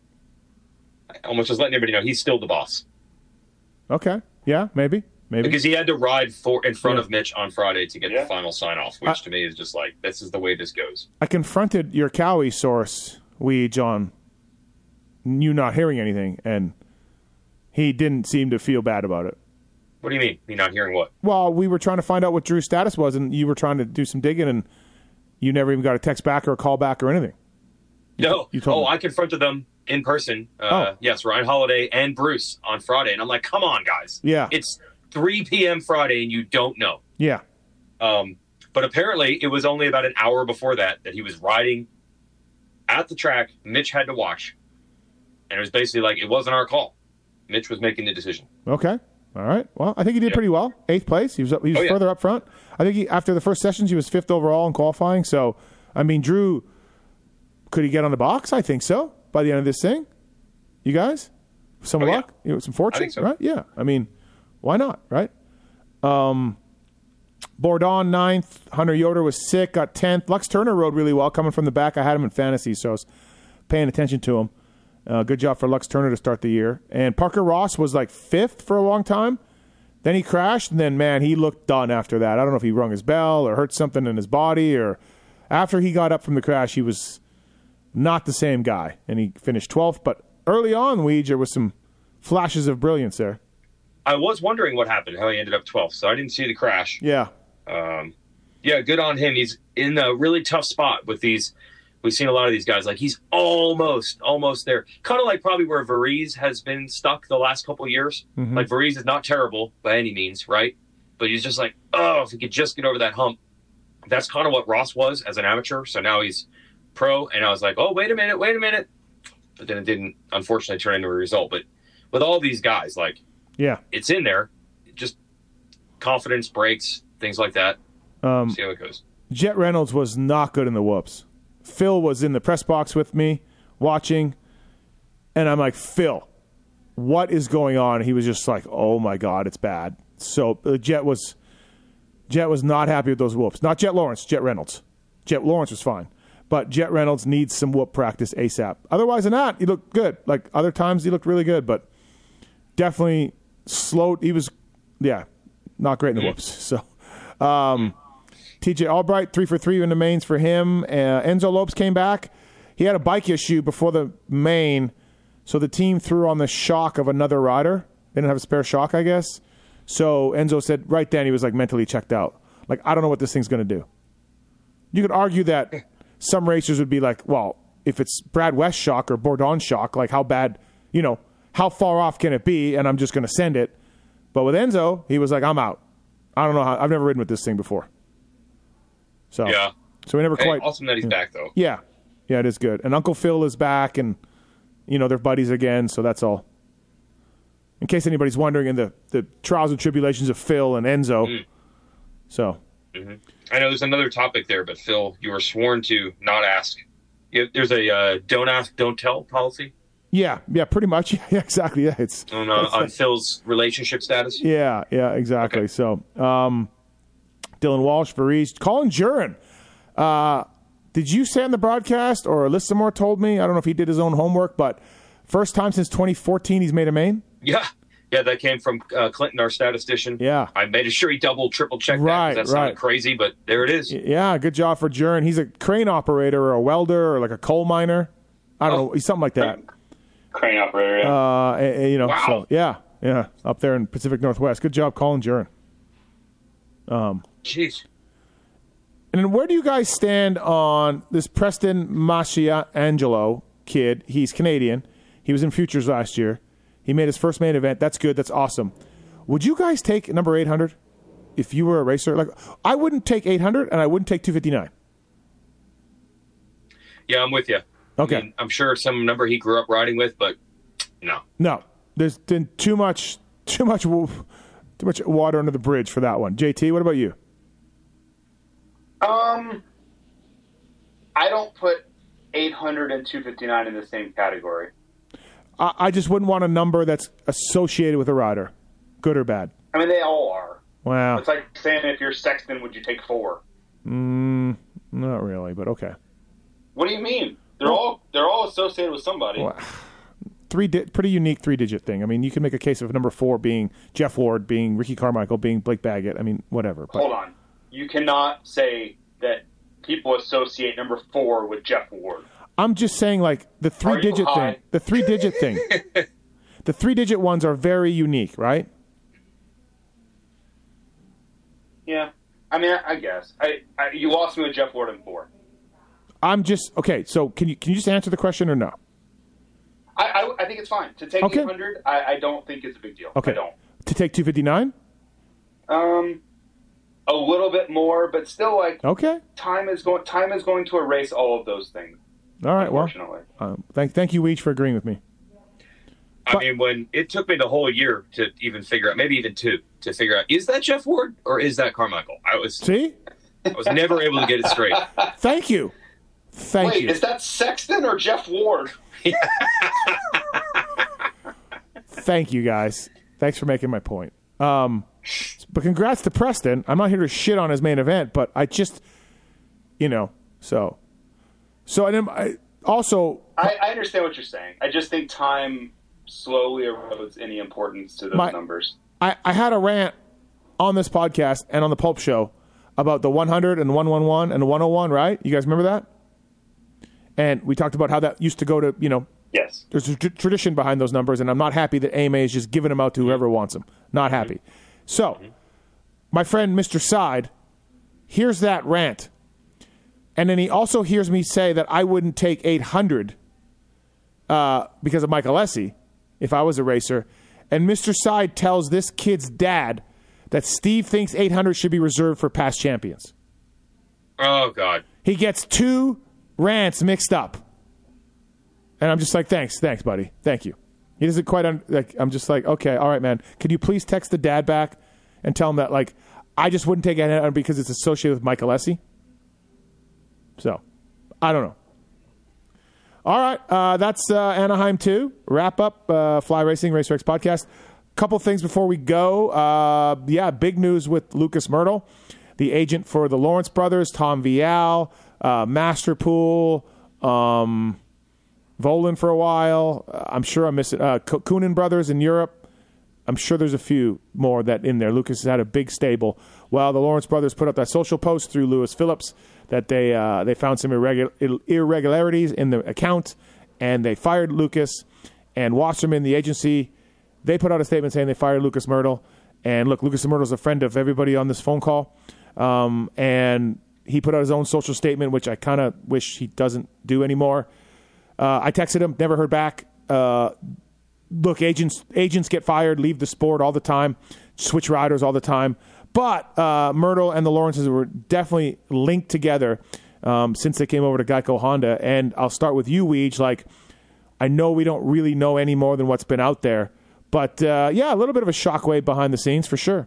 Almost just letting everybody know he's still the boss. okay. Yeah, maybe. Maybe. Because he had to ride for in front Yeah. of Mitch on Friday to get Yeah. the final sign off, which I- to me is just like, this is the way this goes. I confronted your Cowie source, Weege, on you not hearing anything, and he didn't seem to feel bad about it. What do you mean? Me not hearing what? Well, we were trying to find out what Drew's status was, and you were trying to do some digging, and you never even got a text back or a call back or anything. No. you told oh, me. I confronted them in person. Uh, Oh. Yes, Ryan Holiday and Bruce on Friday. And I'm like, come on, guys. Yeah. It's three p.m. Friday and you don't know. Yeah. Um, but apparently it was only about an hour before that that he was riding at the track. Mitch had to watch. And it was basically like, it wasn't our call. Mitch was making the decision. Okay. All right. Well, I think he did Yeah. pretty well. Eighth place. He was up, he was Oh, yeah. further up front. I think he, after the first sessions, he was fifth overall in qualifying. So, I mean, Drew, could he get on the box? I think so. By the end of this thing, you guys, some Oh, yeah. luck, you know, some fortune, I think so. right? Yeah. I mean, why not, right? Um, Bourdon ninth. Hunter Yoder was sick, got tenth. Lux Turner rode really well coming from the back. I had him in fantasy, so I was paying attention to him. Uh, good job for Lux Turner to start the year. And Parker Ross was like fifth for a long time. Then he crashed, and then, man, he looked done after that. I don't know if he rung his bell or hurt something in his body, or after he got up from the crash, he was not the same guy, and he finished twelfth. But early on, Weege, there was some flashes of brilliance there. I was wondering what happened, how he ended up twelfth. So I didn't see the crash. Yeah. Um, yeah, good on him. He's in a really tough spot with these. We've seen a lot of these guys. Like, he's almost, almost there. Kind of like probably where Varize has been stuck the last couple of years. Mhm. Like, Varize is not terrible by any means, right? But he's just like, oh, if he could just get over that hump. That's kind of what Ross was as an amateur. So now he's pro, and I was like, oh, wait a minute, wait a minute. But then it didn't, unfortunately, turn into a result. But with all these guys, like, Yeah. it's in there. Just confidence breaks, things like that. Um, See how it goes. Jet Reynolds was not good in the whoops. Phil was in the press box with me watching, and I'm like, Phil, what is going on? He was just like, oh my God, it's bad. So uh, Jet was Jet was not happy with those whoops. Not Jet Lawrence, Jet Reynolds. Jet Lawrence was fine. But Jet Reynolds needs some whoop practice ASAP. Otherwise than that, he looked good. Like other times he looked really good, but definitely slow. He was, yeah, not great in the whoops. So um, T J Albright, three for three in the mains for him. Uh, Enzo Lopes came back. He had a bike issue before the main, so the team threw on the shock of another rider. They didn't have a spare shock, I guess. So Enzo said right then he was like mentally checked out. Like, I don't know what this thing's going to do. You could argue that some racers would be like, well, if it's Brad West shock or Bourdon shock, like how bad, you know, how far off can it be? And I'm just going to send it. But with Enzo, he was like, I'm out. I don't know how. I've never ridden with this thing before. So Yeah. So we never Hey, quite. awesome that he's yeah. back, though. Yeah, yeah, it is good. And Uncle Phil is back, and you know they're buddies again. So that's all. In case anybody's wondering, in the the trials and tribulations of Phil and Enzo. Mm. So I know there's another topic there, but Phil, you were sworn to not ask. You, there's a uh, don't ask, don't tell policy yeah, yeah, pretty much. Yeah, exactly. Yeah, it's on, uh, on Phil's relationship status. yeah, yeah, exactly. Okay. So um, Dylan Walsh, Varese, Colin Jurin. Uh, did you say on the broadcast, or Alyssa Moore told me? I don't know if he did his own homework, but first time since twenty fourteen he's made a main. Yeah. Yeah, that came from uh, Clinton, our statistician. Yeah. I made sure he double, triple checked Right, that because that sounded right. crazy, but there it is. Yeah, good job for Jurin. He's a crane operator or a welder or like a coal miner. I don't Oh. know. He's something like that. Crane operator. Yeah. Uh, eh, eh, you know, Wow. so yeah, yeah, up there in Pacific Northwest. Good job, Colin Jurin. Jeez. And then where do you guys stand on this Preston Masciangelo kid? He's Canadian. He was in Futures last year. He made his first main event. That's good. That's awesome. Would you guys take number eight hundred if you were a racer? Like, I wouldn't take eight hundred, and I wouldn't take two fifty-nine. Yeah, I'm with you. Okay. I mean, I'm sure some number he grew up riding with, but no. No, there's been too much, too much, too much water under the bridge for that one. J T, what about you? Um, I don't put eight hundred and two fifty-nine in the same category. I, I just wouldn't want a number that's associated with a rider, good or bad. I mean, they all are. Wow, It's like saying if you're Sexton, would you take four? not really, but okay. What do you mean? They're all they're all associated with somebody. Well, Three, di- pretty unique three-digit thing. I mean, you can make a case of number four being Jeff Ward, being Ricky Carmichael, being Blake Baggett. I mean, whatever. But Hold on. You cannot say that people associate number four with Jeff Ward. I'm just saying, like the three-digit high? thing. The three-digit thing. The three-digit ones are very unique, right? Yeah. I mean, I, I guess. I, I you lost me with Jeff Ward in four. I'm just okay. So can you can you just answer the question or no? I, I, I think it's fine. To take Okay. eight hundred, I, I don't think it's a big deal. Okay. I don't. To take two fifty-nine? Um, a little bit more, but still, like Okay. time is going. Time is going to erase all of those things. All right. Well, Unfortunately, um, thank thank you, Weech, for agreeing with me. I But- mean, when it took me the whole year to even figure out, maybe even two, to figure out, is that Jeff Ward or is that Carmichael? I was See? I was never able to get it straight. Thank you. Thank wait, you. is that Sexton or Jeff Ward? Thank you, guys. Thanks for making my point. Um, but congrats to Preston. I'm not here to shit on his main event, but I just, you know, so. So, and then I also, I, I understand what you're saying. I just think time slowly erodes any importance to those My- numbers. I, I had a rant on this podcast and on the Pulp Show about the one hundred and the one eleven and the one oh one, right? You guys remember that? And we talked about how that used to go to, you know, Yes. there's a tr- tradition behind those numbers, and I'm not happy that A M A is just giving them out to whoever wants them. Not happy. So, my friend Mister Side hears that rant, and then he also hears me say that I wouldn't take eight hundred uh, because of Michael Alessi if I was a racer. And Mister Side tells this kid's dad that Steve thinks eight hundred should be reserved for past champions. Oh God. He gets two rants mixed up. And I'm just like, thanks, thanks, buddy. Thank you. He doesn't quite, un- like, I'm just like, okay, all right, man. Could you please text the dad back and tell him that, like, I just wouldn't take it on because it's associated with Mike Alessi? So, I don't know. All right, uh, that's uh, Anaheim two. Wrap up uh, Fly Racing RacerX podcast. Couple things before we go. Uh, yeah, big news with Lucas Myrtle, the agent for the Lawrence brothers, Tom Vial, uh, Masterpool, um, Volan for a while. Uh, I'm sure I'm missing uh, Coonan brothers in Europe. I'm sure there's a few more that in there. Lucas has had a big stable. Well, the Lawrence brothers put up that social post through Lewis Phillips that they uh, they found some irregular, irregularities in the account, and they fired Lucas. And Wasserman, the agency, they put out a statement saying they fired Lucas Myrtle. And look, Lucas Myrtle's a friend of everybody on this phone call. Um, and he put out his own social statement, which I kind of wish he doesn't do anymore. Uh, I texted him, never heard back. Uh, look, agents agents get fired, leave the sport all the time, switch riders all the time. But uh, Myrtle and the Lawrences were definitely linked together um, since they came over to Geico Honda. And I'll start with you, Weege. Like, I know we don't really know any more than what's been out there. But, uh, yeah, a little bit of a shockwave behind the scenes for sure.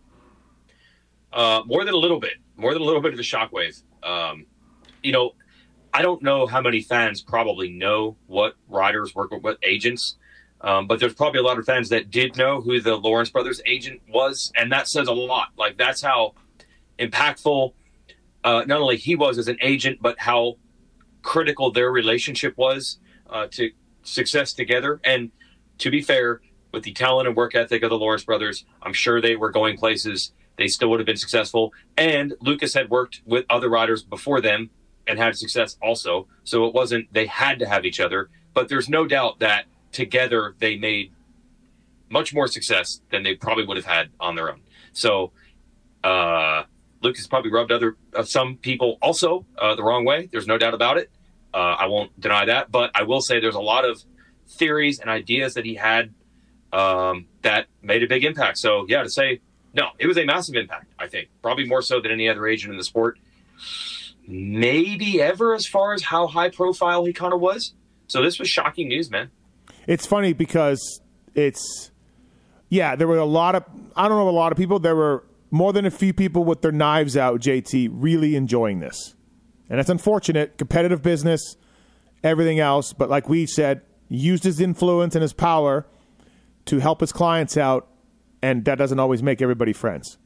Uh, more than a little bit. More than a little bit of a shockwave. Um, you know, I don't know how many fans probably know what riders work with what agents. Um, but there's probably a lot of fans that did know who the Lawrence brothers agent was, and that says a lot. Like, that's how impactful uh, not only he was as an agent, but how critical their relationship was uh, to success together. And to be fair, with the talent and work ethic of the Lawrence brothers, I'm sure they were going places. They still would have been successful. And Lucas had worked with other riders before them and had success also. So it wasn't they had to have each other. But there's no doubt that together they made much more success than they probably would have had on their own. So uh, Lucas probably rubbed other uh, some people also uh, the wrong way. There's no doubt about it. Uh, I won't deny that. But I will say there's a lot of theories and ideas that he had um, that made a big impact. So, yeah, to say, no, it was a massive impact, I think. Probably more so than any other agent in the sport. Maybe ever, as far as how high profile he kind of was. So this was shocking news, man. It's funny because it's, yeah, there were a lot of, I don't know a lot of people, there were more than a few people with their knives out, J T, really enjoying this. And that's unfortunate, competitive business, everything else. But like we said, used his influence and his power to help his clients out, and that doesn't always make everybody friends.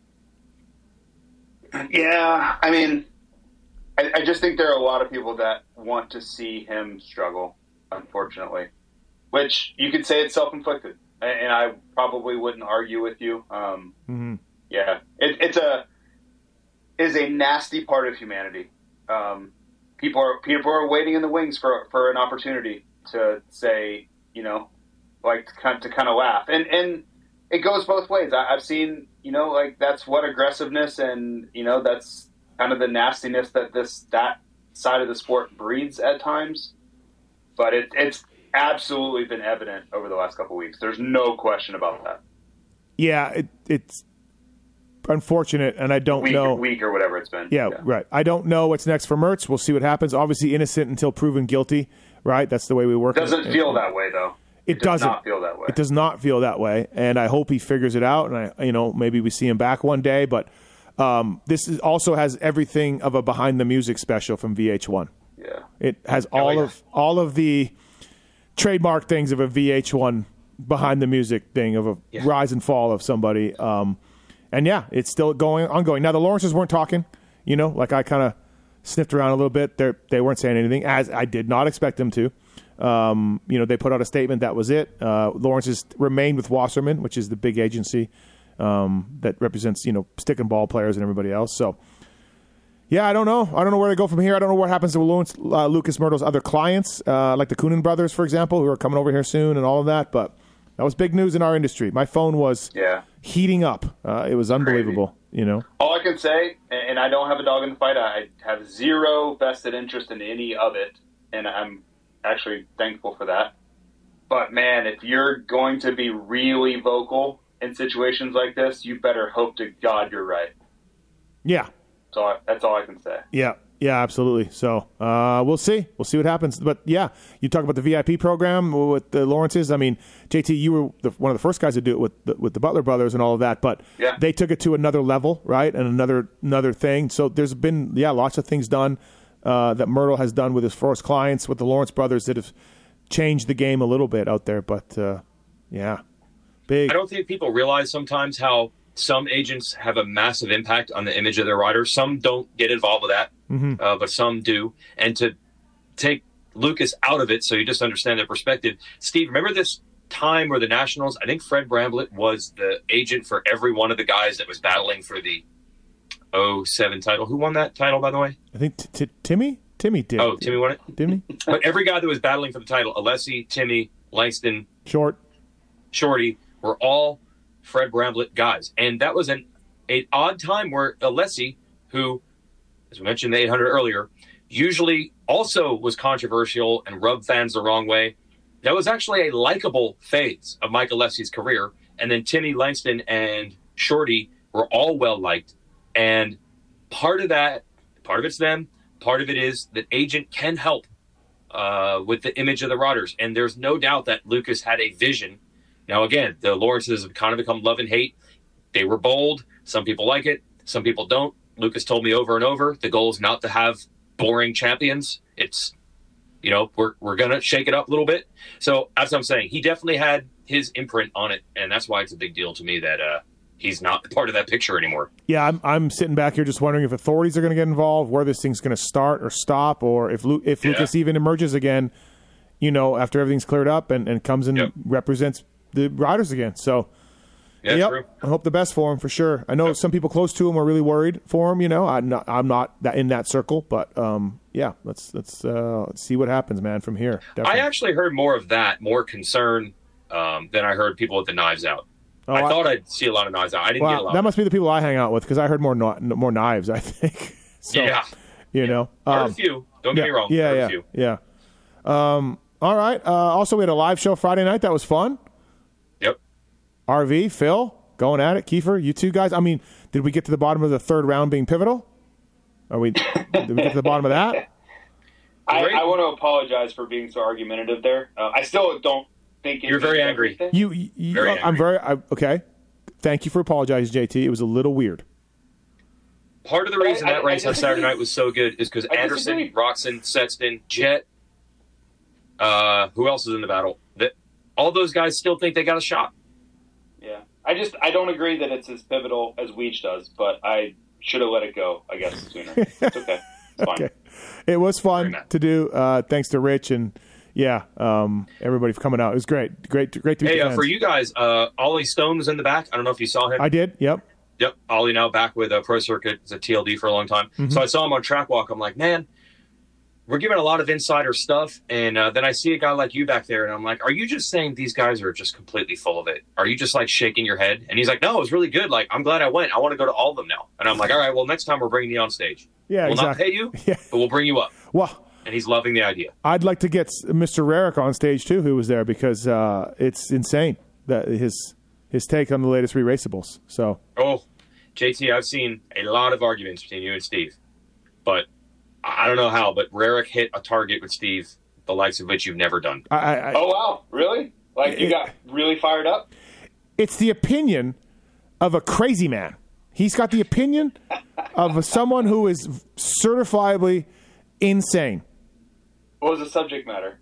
Yeah, I mean, I, I just think there are a lot of people that want to see him struggle, unfortunately. Which you could say it's self-inflicted, and I probably wouldn't argue with you. Um, mm-hmm. Yeah, it, it's a it is a nasty part of humanity. Um, people are people are waiting in the wings for for an opportunity to say, you know, like to kind to kind of laugh, and and it goes both ways. I, I've seen, you know, like that's what aggressiveness and you know that's kind of the nastiness that this that side of the sport breeds at times, but it, it's. absolutely been evident over the last couple of weeks. There's no question about that. Yeah, it, it's unfortunate, and I don't week, know. Week or whatever it's been. Yeah, yeah, right. I don't know what's next for Mertz. We'll see what happens. Obviously, innocent until proven guilty, right? That's the way we work. It doesn't it, feel it, that way, though. It, it does doesn't not feel that way. It does not feel that way, and I hope he figures it out, and I, you know, maybe we see him back one day, but um, this is, also has everything of a Behind the Music special from V H one. Yeah. It has all oh, yeah. of all of the trademark things of a V H one Behind the Music thing of a yeah. rise and fall of somebody. Um, and yeah, it's still going ongoing. Now the Lawrences weren't talking, you know, like I kind of sniffed around a little bit. They they weren't saying anything, as I did not expect them to. Um, you know, they put out a statement. That was it. Uh, Lawrences remained with Wasserman, which is the big agency um, that represents, you know, stick and ball players and everybody else. So. Yeah, I don't know. I don't know where to go from here. I don't know what happens to Lawrence, uh, Lucas Myrtle's other clients, uh, like the Coonan brothers, for example, who are coming over here soon and all of that. But that was big news in our industry. My phone was yeah. heating up. Uh, it was unbelievable, Crazy. You know. All I can say, and I don't have a dog in the fight, I have zero vested interest in any of it, and I'm actually thankful for that. But, man, if you're going to be really vocal in situations like this, you better hope to God you're right. Yeah. So I, that's all I can say. Yeah, Yeah, absolutely. So uh, we'll see. We'll see what happens. But yeah, you talk about the V I P program with the Lawrences. I mean, J T, you were the, one of the first guys to do it with the, with the Butler brothers and all of that. But Yeah. they took it to another level, right? And another another thing. So there's been yeah, lots of things done uh, that Myrtle has done with his first clients with the Lawrence brothers that have changed the game a little bit out there. But uh, yeah, big. I don't think people realize sometimes how some agents have a massive impact on the image of their riders. Some don't get involved with that, Mm-hmm. uh, but some do. And to take Lucas out of it, so you just understand their perspective. Steve, remember this time where the Nationals, I think Fred Bramblett was the agent for every one of the guys that was battling for the oh seven title. Who won that title, by the way? I think t- t- Timmy? Timmy did. Oh, Timmy won it? Didn't he? But every guy that was battling for the title, Alessi, Timmy, Langston, Short. Shorty, were all Fred Bramblett guys. And that was an, an odd time where Alessi, who, as we mentioned the eight hundred earlier, usually also was controversial and rubbed fans the wrong way. That was actually a likable phase of Mike Alessi's career. And then Timmy, Langston, and Shorty were all well-liked. And part of that, part of it's them, part of it is that agent can help uh, with the image of the riders. And there's no doubt that Lucas had a vision. Now, again, the Lawrences have kind of become love and hate. They were bold. Some people like it. Some people don't. Lucas told me over and over, the goal is not to have boring champions. It's, you know, we're we're going to shake it up a little bit. So, as I'm saying, he definitely had his imprint on it. And that's why it's a big deal to me that uh, he's not part of that picture anymore. Yeah, I'm I'm sitting back here just wondering if authorities are going to get involved, where this thing's going to start or stop, or if Lu- if Yeah. Lucas even emerges again, you know, after everything's cleared up and, and comes and Yep. represents the riders again. So, Yeah, yep, true. I hope the best for him for sure. I know some people close to him are really worried for him. You know, I'm not I'm not that in that circle, but um, yeah, let's let's uh, let's see what happens, man, from here. I Definitely. actually heard more of that, more concern um, than I heard people with the knives out. Oh, I I- thought I'd see a lot of knives out. I didn't get a Well, lot. that must be the people I hang out with because I heard more no, more knives. I think. So, yeah, you know, heard um, a few. Don't get yeah, me wrong. Yeah, heard yeah, a few. yeah. Um, all right. Uh, also, we had a live show Friday night. That was fun. Yep. R V, Phil, going at it. Kiefer, you two guys. I mean, did we get to the bottom of the third round being pivotal? Are we? Did we get to the bottom of that? I, Great. I want to apologize for being so argumentative there. Uh, I still don't think it You're very means angry. everything. You, you, you Very I'm angry. very I, okay. Thank you for apologizing, J T. It was a little weird. Part of the But I- reason I- that I race on Saturday disagree. night was so good is because I Anderson, disagree. Roxon, Sexton, Jet, uh, who else is in the battle? That all those guys still think they got a shot. Yeah, I just I don't agree that it's as pivotal as Weech does, but I should have let it go. I guess sooner. It's okay. It's fine. Okay. It was fun Very nice. to do. Uh, thanks to Rich and yeah, um, everybody for coming out. It was great. Great, great to meet Hey, the uh, fans. for you guys, uh, Ollie Stone was in the back. I don't know if you saw him. I did. Yep. Yep, Ollie now back with a Pro Circuit. It's a T L D for a long time. Mm-hmm. So I saw him on Track Walk. I'm like, man, we're giving a lot of insider stuff. And uh, then I see a guy like you back there, and I'm like, are you just saying these guys are just completely full of it? Are you just like shaking your head? And he's like, no, it was really good. Like, I'm glad I went. I want to go to all of them now. And I'm like, all right, well, next time we're bringing you on stage. Yeah, We'll not exactly. pay you, Yeah. but we'll bring you up. Well, And he's loving the idea. I'd like to get Mister Rarick on stage too, who was there because uh, it's insane that his his take on the latest re-raceables. So Oh, J T, I've seen a lot of arguments between you and Steve, but I don't know how, but Rarick hit a target with Steve, the likes of which you've never done. I, I, I Oh wow, really? Like you It- got really fired up? it's the opinion of a crazy man. He's got the opinion of someone who is certifiably insane. What was the subject matter?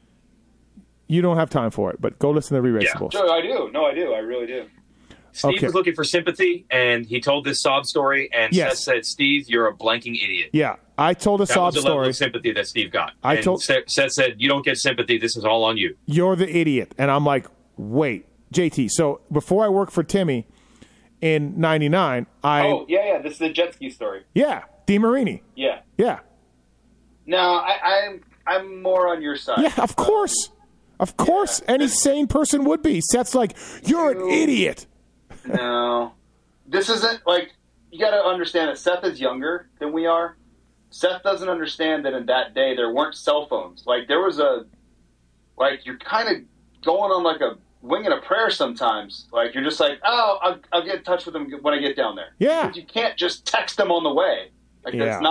You don't have time for it, but go listen to re-raceables. Joe, I do. No, I do. I really do. Steve Okay. was looking for sympathy, and he told this sob story, and Yes. Seth said, Steve, you're a blanking idiot. Yeah, I told a That sob was the level story. of sympathy that Steve got. I and told- Seth, Seth said, you don't get sympathy. This is all on you. You're the idiot. And I'm like, wait, J T. So before I worked for Timmy in ninety-nine, I, Oh yeah, yeah. This is the jet ski story. yeah, DeMarini. Yeah. Yeah. No, I, I'm I'm more on your side. Yeah, of course. Of course. Yeah. Any sane person would be. Seth's like, you're an You- idiot. No, this isn't like you got to understand that Seth is younger than we are. Seth doesn't understand that in that day there weren't cell phones. Like there was a, like you're kind of going on like a wing and a prayer sometimes. Like you're just like, oh, I'll, I'll get in touch with them when I get down there. Yeah. But you can't just text them on the way. Like Yeah. that's not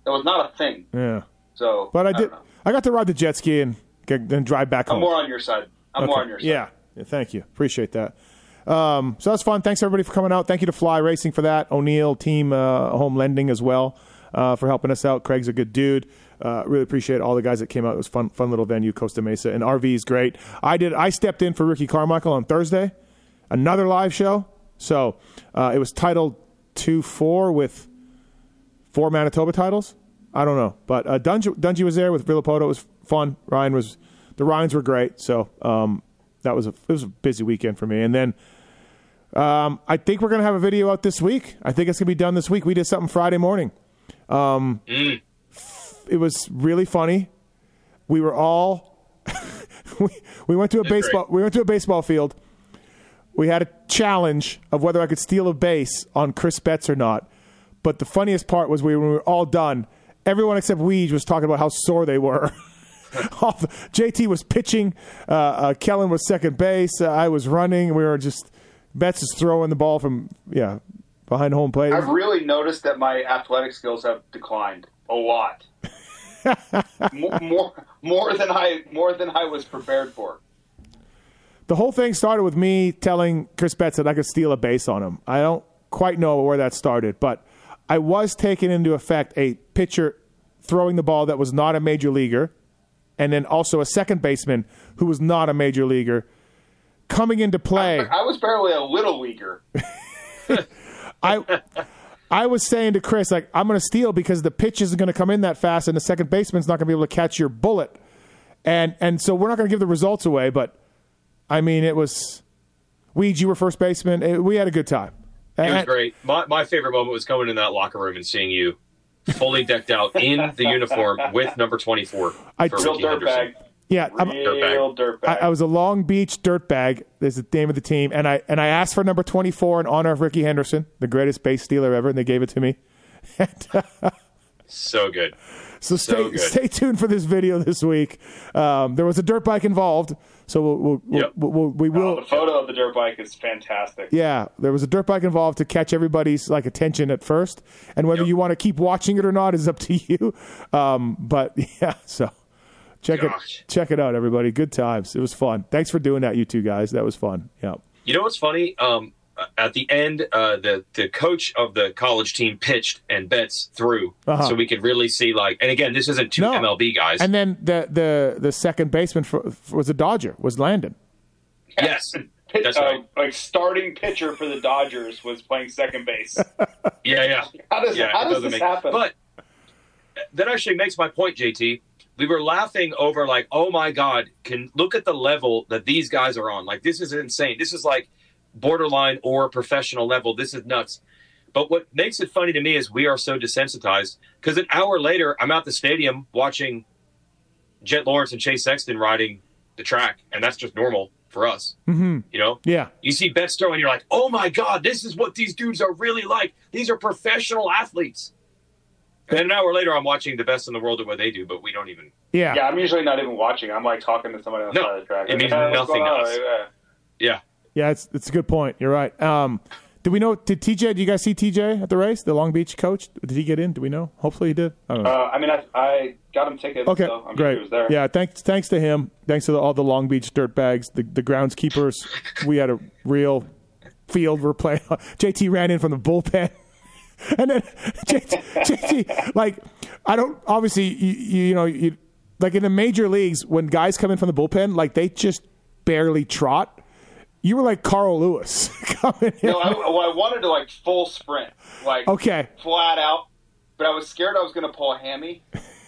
It was not a thing. Yeah. So, But I don't did. know. I got to ride the jet ski and get, then drive back I'm home. more on your side. I'm more Okay. on your side. Yeah. yeah. Thank you. Appreciate that. Um, so that's fun. Thanks everybody for coming out. Thank you to Fly Racing for that. O'Neill Team uh, Home Lending as well uh, for helping us out. Craig's a good dude. Uh, really appreciate all the guys that came out. It was fun, fun little venue, Costa Mesa, and R V is great. I did. I stepped in for Ricky Carmichael on Thursday, another live show. So uh, it was titled two four with four Manitoba titles. I don't know, but uh, Dungy, Dungy was there with Villapoto. It was fun. Ryan was the Ryans were great. So um, that was a it was a busy weekend for me, and then. Um, I think we're going to have a video out this week. I think it's going to be done this week. We did something Friday morning. Um, Mm. It was really funny. We were all we, we went to a That's baseball great. we went to a baseball field. We had a challenge of whether I could steal a base on Chris Betts or not. But the funniest part was we, when we were all done, everyone except Weege was talking about how sore they were. All the- J T was pitching. Uh, uh, Kellen was second base. Uh, I was running. We were just Betts is throwing the ball from yeah behind home plate. I've really noticed that my athletic skills have declined a lot. more, more, more than I, more than I was prepared for. The whole thing started with me telling Chris Betts that I could steal a base on him. I don't quite know where that started, but I was taking into effect a pitcher throwing the ball that was not a major leaguer, and then also a second baseman who was not a major leaguer coming into play. I was barely a little leaguer. I I was saying to Chris, like, I'm going to steal because the pitch isn't going to come in that fast, and the second baseman's not going to be able to catch your bullet. And and so we're not going to give the results away, but, I mean, it was – Weege, you were first baseman. It, we had a good time. It was And- great. My, my favorite moment was going in that locker room and seeing you fully decked out in the uniform with number twenty-four. I- for Real Ricky Henderson. dirtbag. Yeah, I'm- Real dirtbag. I, I was a Long Beach dirtbag. There's the name of the team, and I and I asked for number twenty-four in honor of Ricky Henderson, the greatest base stealer ever, and they gave it to me. And, uh, So good. so stay So good. stay tuned for this video this week. Um, there was a dirt bike involved, so we'll, we'll, we'll, Yep. we'll, we'll we Oh, will. the photo of the dirt bike is fantastic. Yeah, there was a dirt bike involved to catch everybody's like attention at first, and whether Yep. you want to keep watching it or not is up to you. Um, but yeah, so check Gosh. it check it out, everybody. Good times. It was fun. Thanks for doing that, you two guys. That was fun. Yeah. You know what's funny? Um, at the end, uh, the the coach of the college team pitched and Betts threw, Uh-huh. so we could really see like. And again, this isn't two No. M L B guys. And then the the the second baseman for, for, was a Dodger, was Landon. yes, Pit- that's uh, right. Like starting pitcher for the Dodgers was playing second base. Yeah, yeah. How does yeah, how it does doesn't this make- happen? But that actually makes my point, J T. We were laughing over like, oh my God, can look at the level that these guys are on. Like, this is insane. This is like borderline or professional level. This is nuts. But what makes it funny to me is we are so desensitized because an hour later, I'm at the stadium watching Jet Lawrence and Chase Sexton riding the track, and that's just normal for us. Mm-hmm. You know? Yeah. You see Betts throw, and you're like, oh my God, this is what these dudes are really like. These are professional athletes. And then an hour later, I'm watching the best in the world at what they do, but we don't even. Yeah. yeah, I'm usually not even watching. I'm like talking to somebody on the No, side of the track. it means Like, "Hey, what's nothing going to on?" us. Yeah. Yeah. Yeah, it's it's a good point. You're right. Um, did we know? Did T J? Did you guys see T J at the race? The Long Beach coach? Did he get in? Do we know? Hopefully he did. I don't know. Uh, I mean, I, I got him tickets. Okay, so I'm sure great. he was there. Yeah, thanks thanks to him. Thanks to the, all the Long Beach dirtbags, the the groundskeepers. We had a real field we're playing. J T ran in from the bullpen. And then J T, J T, like, I don't, obviously, you, you, you know, you, like in the major leagues, when guys come in from the bullpen, like they just barely trot. You were like Carl Lewis coming in. No, I, well, I wanted to like full sprint, like Okay. flat out, but I was scared I was going to pull a hammy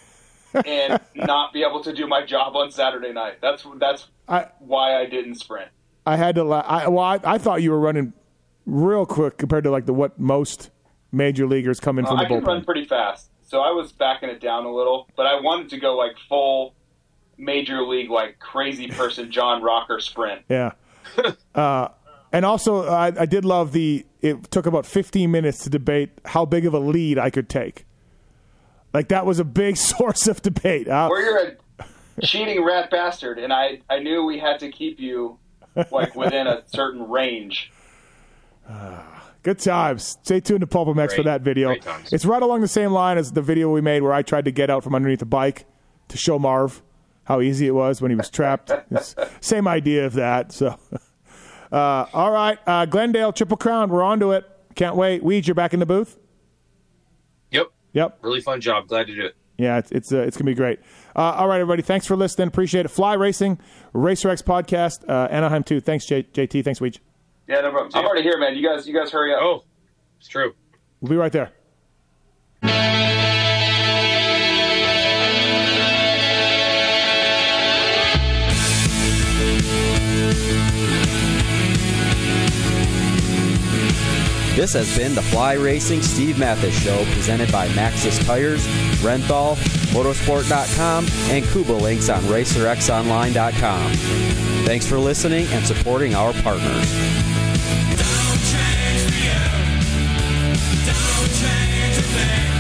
and not be able to do my job on Saturday night. That's that's I, why I didn't sprint. I had to, la- I, well, I, I thought you were running real quick compared to like the what most major leaguers come in Uh, from the I can bullpen. run pretty fast, so I was backing it down a little, but I wanted to go like full major league, like crazy person John Rocker sprint. Yeah. uh, and also, I, I did love the. It took about fifteen minutes to debate how big of a lead I could take. Like that was a big source of debate. Uh, Where you're a cheating rat bastard, and I, I knew we had to keep you like within a certain range. Good times. Stay tuned to Pulp M X for Great. that video. Great times. It's right along the same line as the video we made where I tried to get out from underneath a bike to show Marv how easy it was when he was trapped. It's same idea of that. So, uh, all right, uh, Glendale Triple Crown. We're on to it. Can't wait. Weege, you're back in the booth. Yep. Yep. Really fun job. Glad to do it. Yeah, it's it's, uh, it's gonna be great. Uh, all right, everybody. Thanks for listening. Appreciate it. Fly Racing, Racer X podcast, uh, Anaheim too. Thanks, J- JT. Thanks, Weege. Yeah, no problem. I'm already here, man. You guys, you guys, hurry up. Oh, it's true. We'll be right there. This has been the Fly Racing Steve Mathis Show, presented by Maxxis Tires, Renthal, Motorsport dot com, and Kuba Links on Racer X Online dot com. Thanks for listening and supporting our partners. Don't change the air. Don't change a thing.